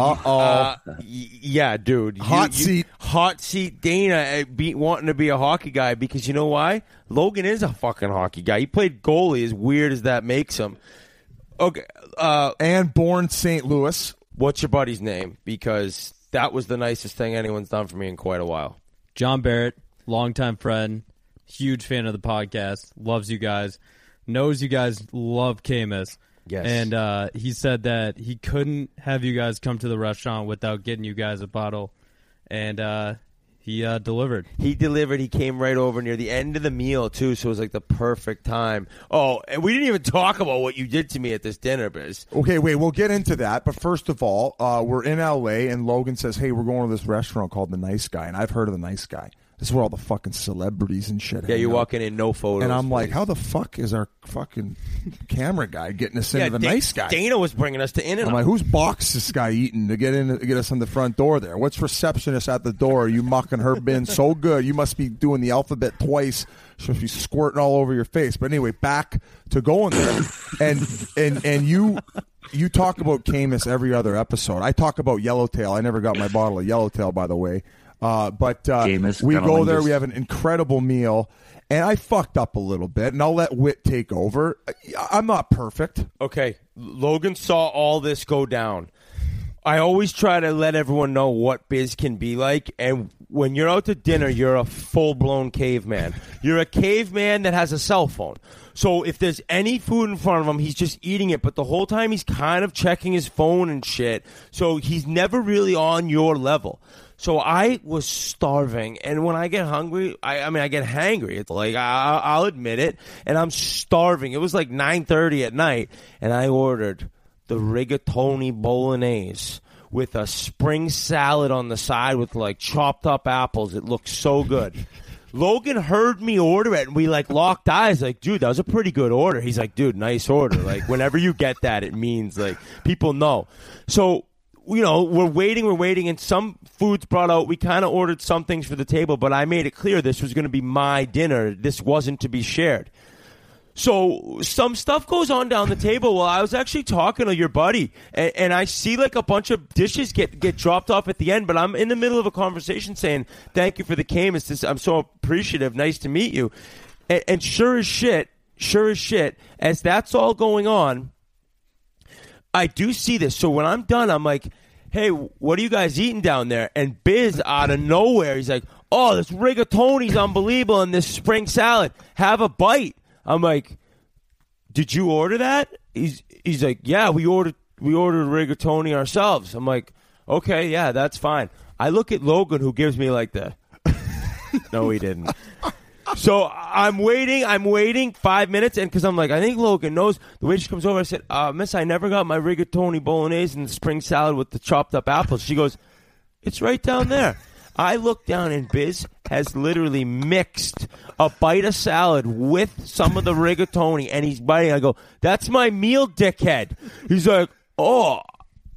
Yeah, dude. Hot seat Dana wanting to be a hockey guy because you know why? Logan is a fucking hockey guy. He played goalie, as weird as that makes him. Okay. And born St. Louis. What's your buddy's name? Because that was the nicest thing anyone's done for me in quite a while. John Barrett, longtime friend, huge fan of the podcast, loves you guys, knows you guys love Camus. Yes. And he said that he couldn't have you guys come to the restaurant without getting you guys a bottle. And he delivered. He delivered. He came right over near the end of the meal, too, so it was like the perfect time. Oh, and we didn't even talk about what you did to me at this dinner, Biz. Okay, wait, we'll get into that. But first of all, we're in L.A., and Logan says, hey, we're going to this restaurant called The Nice Guy. And I've heard of The Nice Guy. This is where all the fucking celebrities and shit. Yeah, you're walking in, no photos. And I'm like, how the fuck is our fucking camera guy getting us into the Nice Guy? Dana was bringing us to In-N-Out. I'm like, whose box is this guy eating to get us in the front door there? What's receptionist at the door? You mucking her bin so good. You must be doing the alphabet twice. She must be squirting all over your face. But anyway, back to going there. and you talk about Camus every other episode. I talk about Yellowtail. I never got my bottle of Yellowtail, by the way. But we go there. We have an incredible meal, and I fucked up a little bit, and I'll let Whit take over. I'm not perfect. Okay, Logan saw all this go down. I always try to let everyone know what Biz can be like, and when you're out to dinner, you're a full-blown caveman. You're a caveman that has a cell phone. So if there's any food in front of him, he's just eating it, but the whole time he's kind of checking his phone and shit, so he's never really on your level. So I was starving, and when I get hungry, I get hangry. It's like, I'll admit it, and I'm starving. It was like 9:30 at night, and I ordered the rigatoni bolognese with a spring salad on the side with like chopped up apples. It looked so good. Logan heard me order it, and we like locked eyes. Like, dude, that was a pretty good order. He's like, dude, nice order. Like, whenever you get that, it means like people know. So, you know, we're waiting, and some food's brought out. We kind of ordered some things for the table, but I made it clear this was going to be my dinner. This wasn't to be shared. So some stuff goes on down the table. Well, I was actually talking to your buddy, and I see like a bunch of dishes get dropped off at the end, but I'm in the middle of a conversation saying, thank you for the Camus. I'm so appreciative. Nice to meet you. And sure as shit, as that's all going on, I do see this. So when I'm done, I'm like, hey, what are you guys eating down there? And Biz, out of nowhere, he's like, oh, this rigatoni's unbelievable and this spring salad. Have a bite. I'm like, did you order that? He's like, yeah, we ordered rigatoni ourselves. I'm like, okay, yeah, that's fine. I look at Logan, who gives me like the, no, he didn't. So I'm waiting 5 minutes, and because I'm like, I think Logan knows. The waitress comes over. I said, miss, I never got my rigatoni bolognese and the spring salad with the chopped up apples. She goes, it's right down there. I look down, and Biz has literally mixed a bite of salad with some of the rigatoni, and he's biting. I go, that's my meal, dickhead. He's like, oh,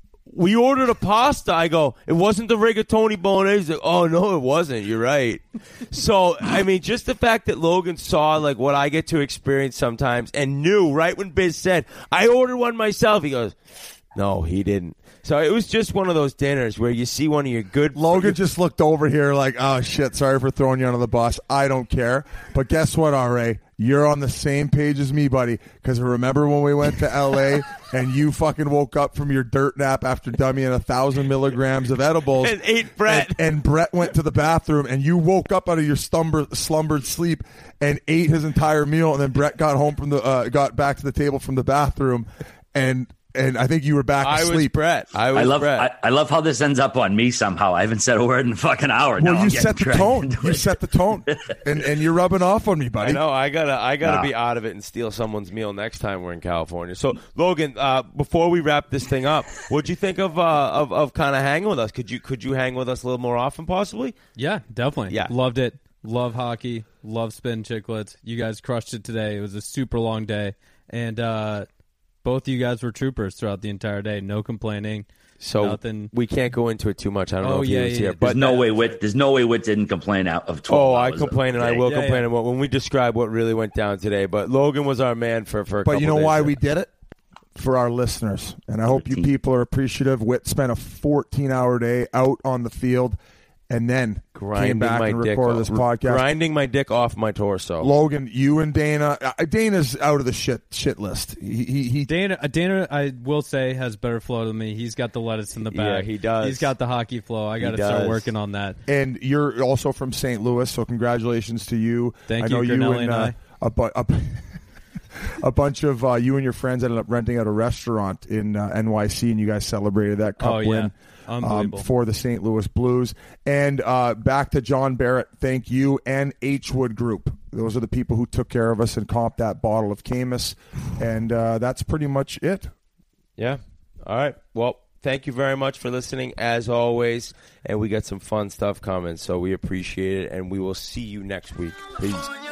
we ordered a pasta. I go, it wasn't the rigatoni bolognese. He's like, oh, no, it wasn't. You're right. So, I mean, just the fact that Logan saw like what I get to experience sometimes and knew right when Biz said, I ordered one myself. He goes, no, he didn't. So it was just one of those dinners where you see one of your good... Logan just looked over here like, oh, shit, sorry for throwing you under the bus. I don't care. But guess what, R.A.? You're on the same page as me, buddy. Because remember when we went to L.A. and you fucking woke up from your dirt nap after dummying 1,000 milligrams of edibles. And ate Brett. And Brett went to the bathroom and you woke up out of your slumbered sleep and ate his entire meal. And then Brett got home from got back to the table from the bathroom and I think you were back asleep. I was Brett. I love how this ends up on me somehow. I haven't said a word in a fucking hour. Well, now you set the tone. You set the tone, and you're rubbing off on me, buddy. I know. I gotta be out of it and steal someone's meal next time we're in California. So, Logan, before we wrap this thing up, what'd you think of kind of hanging with us? Could you hang with us a little more often, possibly? Yeah, definitely. Yeah, loved it. Love hockey. Love Spin Chicklets. You guys crushed it today. It was a super long day, and both of you guys were troopers throughout the entire day. No complaining. So nothing. We can't go into it too much. I don't know if he was here. But there's no way Whit didn't complain out of 12 hours. I complain and I will complain when we describe what really went down today. But Logan was our man for a couple But you know days why there. we did it? For our listeners. And I hope you people are appreciative. Whit spent a 14-hour day out on the field and then came back and recorded this podcast. Grinding my dick off my torso. Logan, you and Dana. Dana's out of the shit list. Dana, I will say, has better flow than me. He's got the lettuce in the bag. Yeah, he does. He's got the hockey flow. I got to start working on that. And you're also from St. Louis, so congratulations to you. Thank I know you, you and I. A bunch of you and your friends ended up renting out a restaurant in NYC, and you guys celebrated that cup win for the St. Louis Blues. And back to John Barrett, thank you, and H Wood Group. Those are the people who took care of us and comped that bottle of Camus. And that's pretty much it. Yeah. All right. Well, thank you very much for listening, as always. And we got some fun stuff coming, so we appreciate it. And we will see you next week. Peace.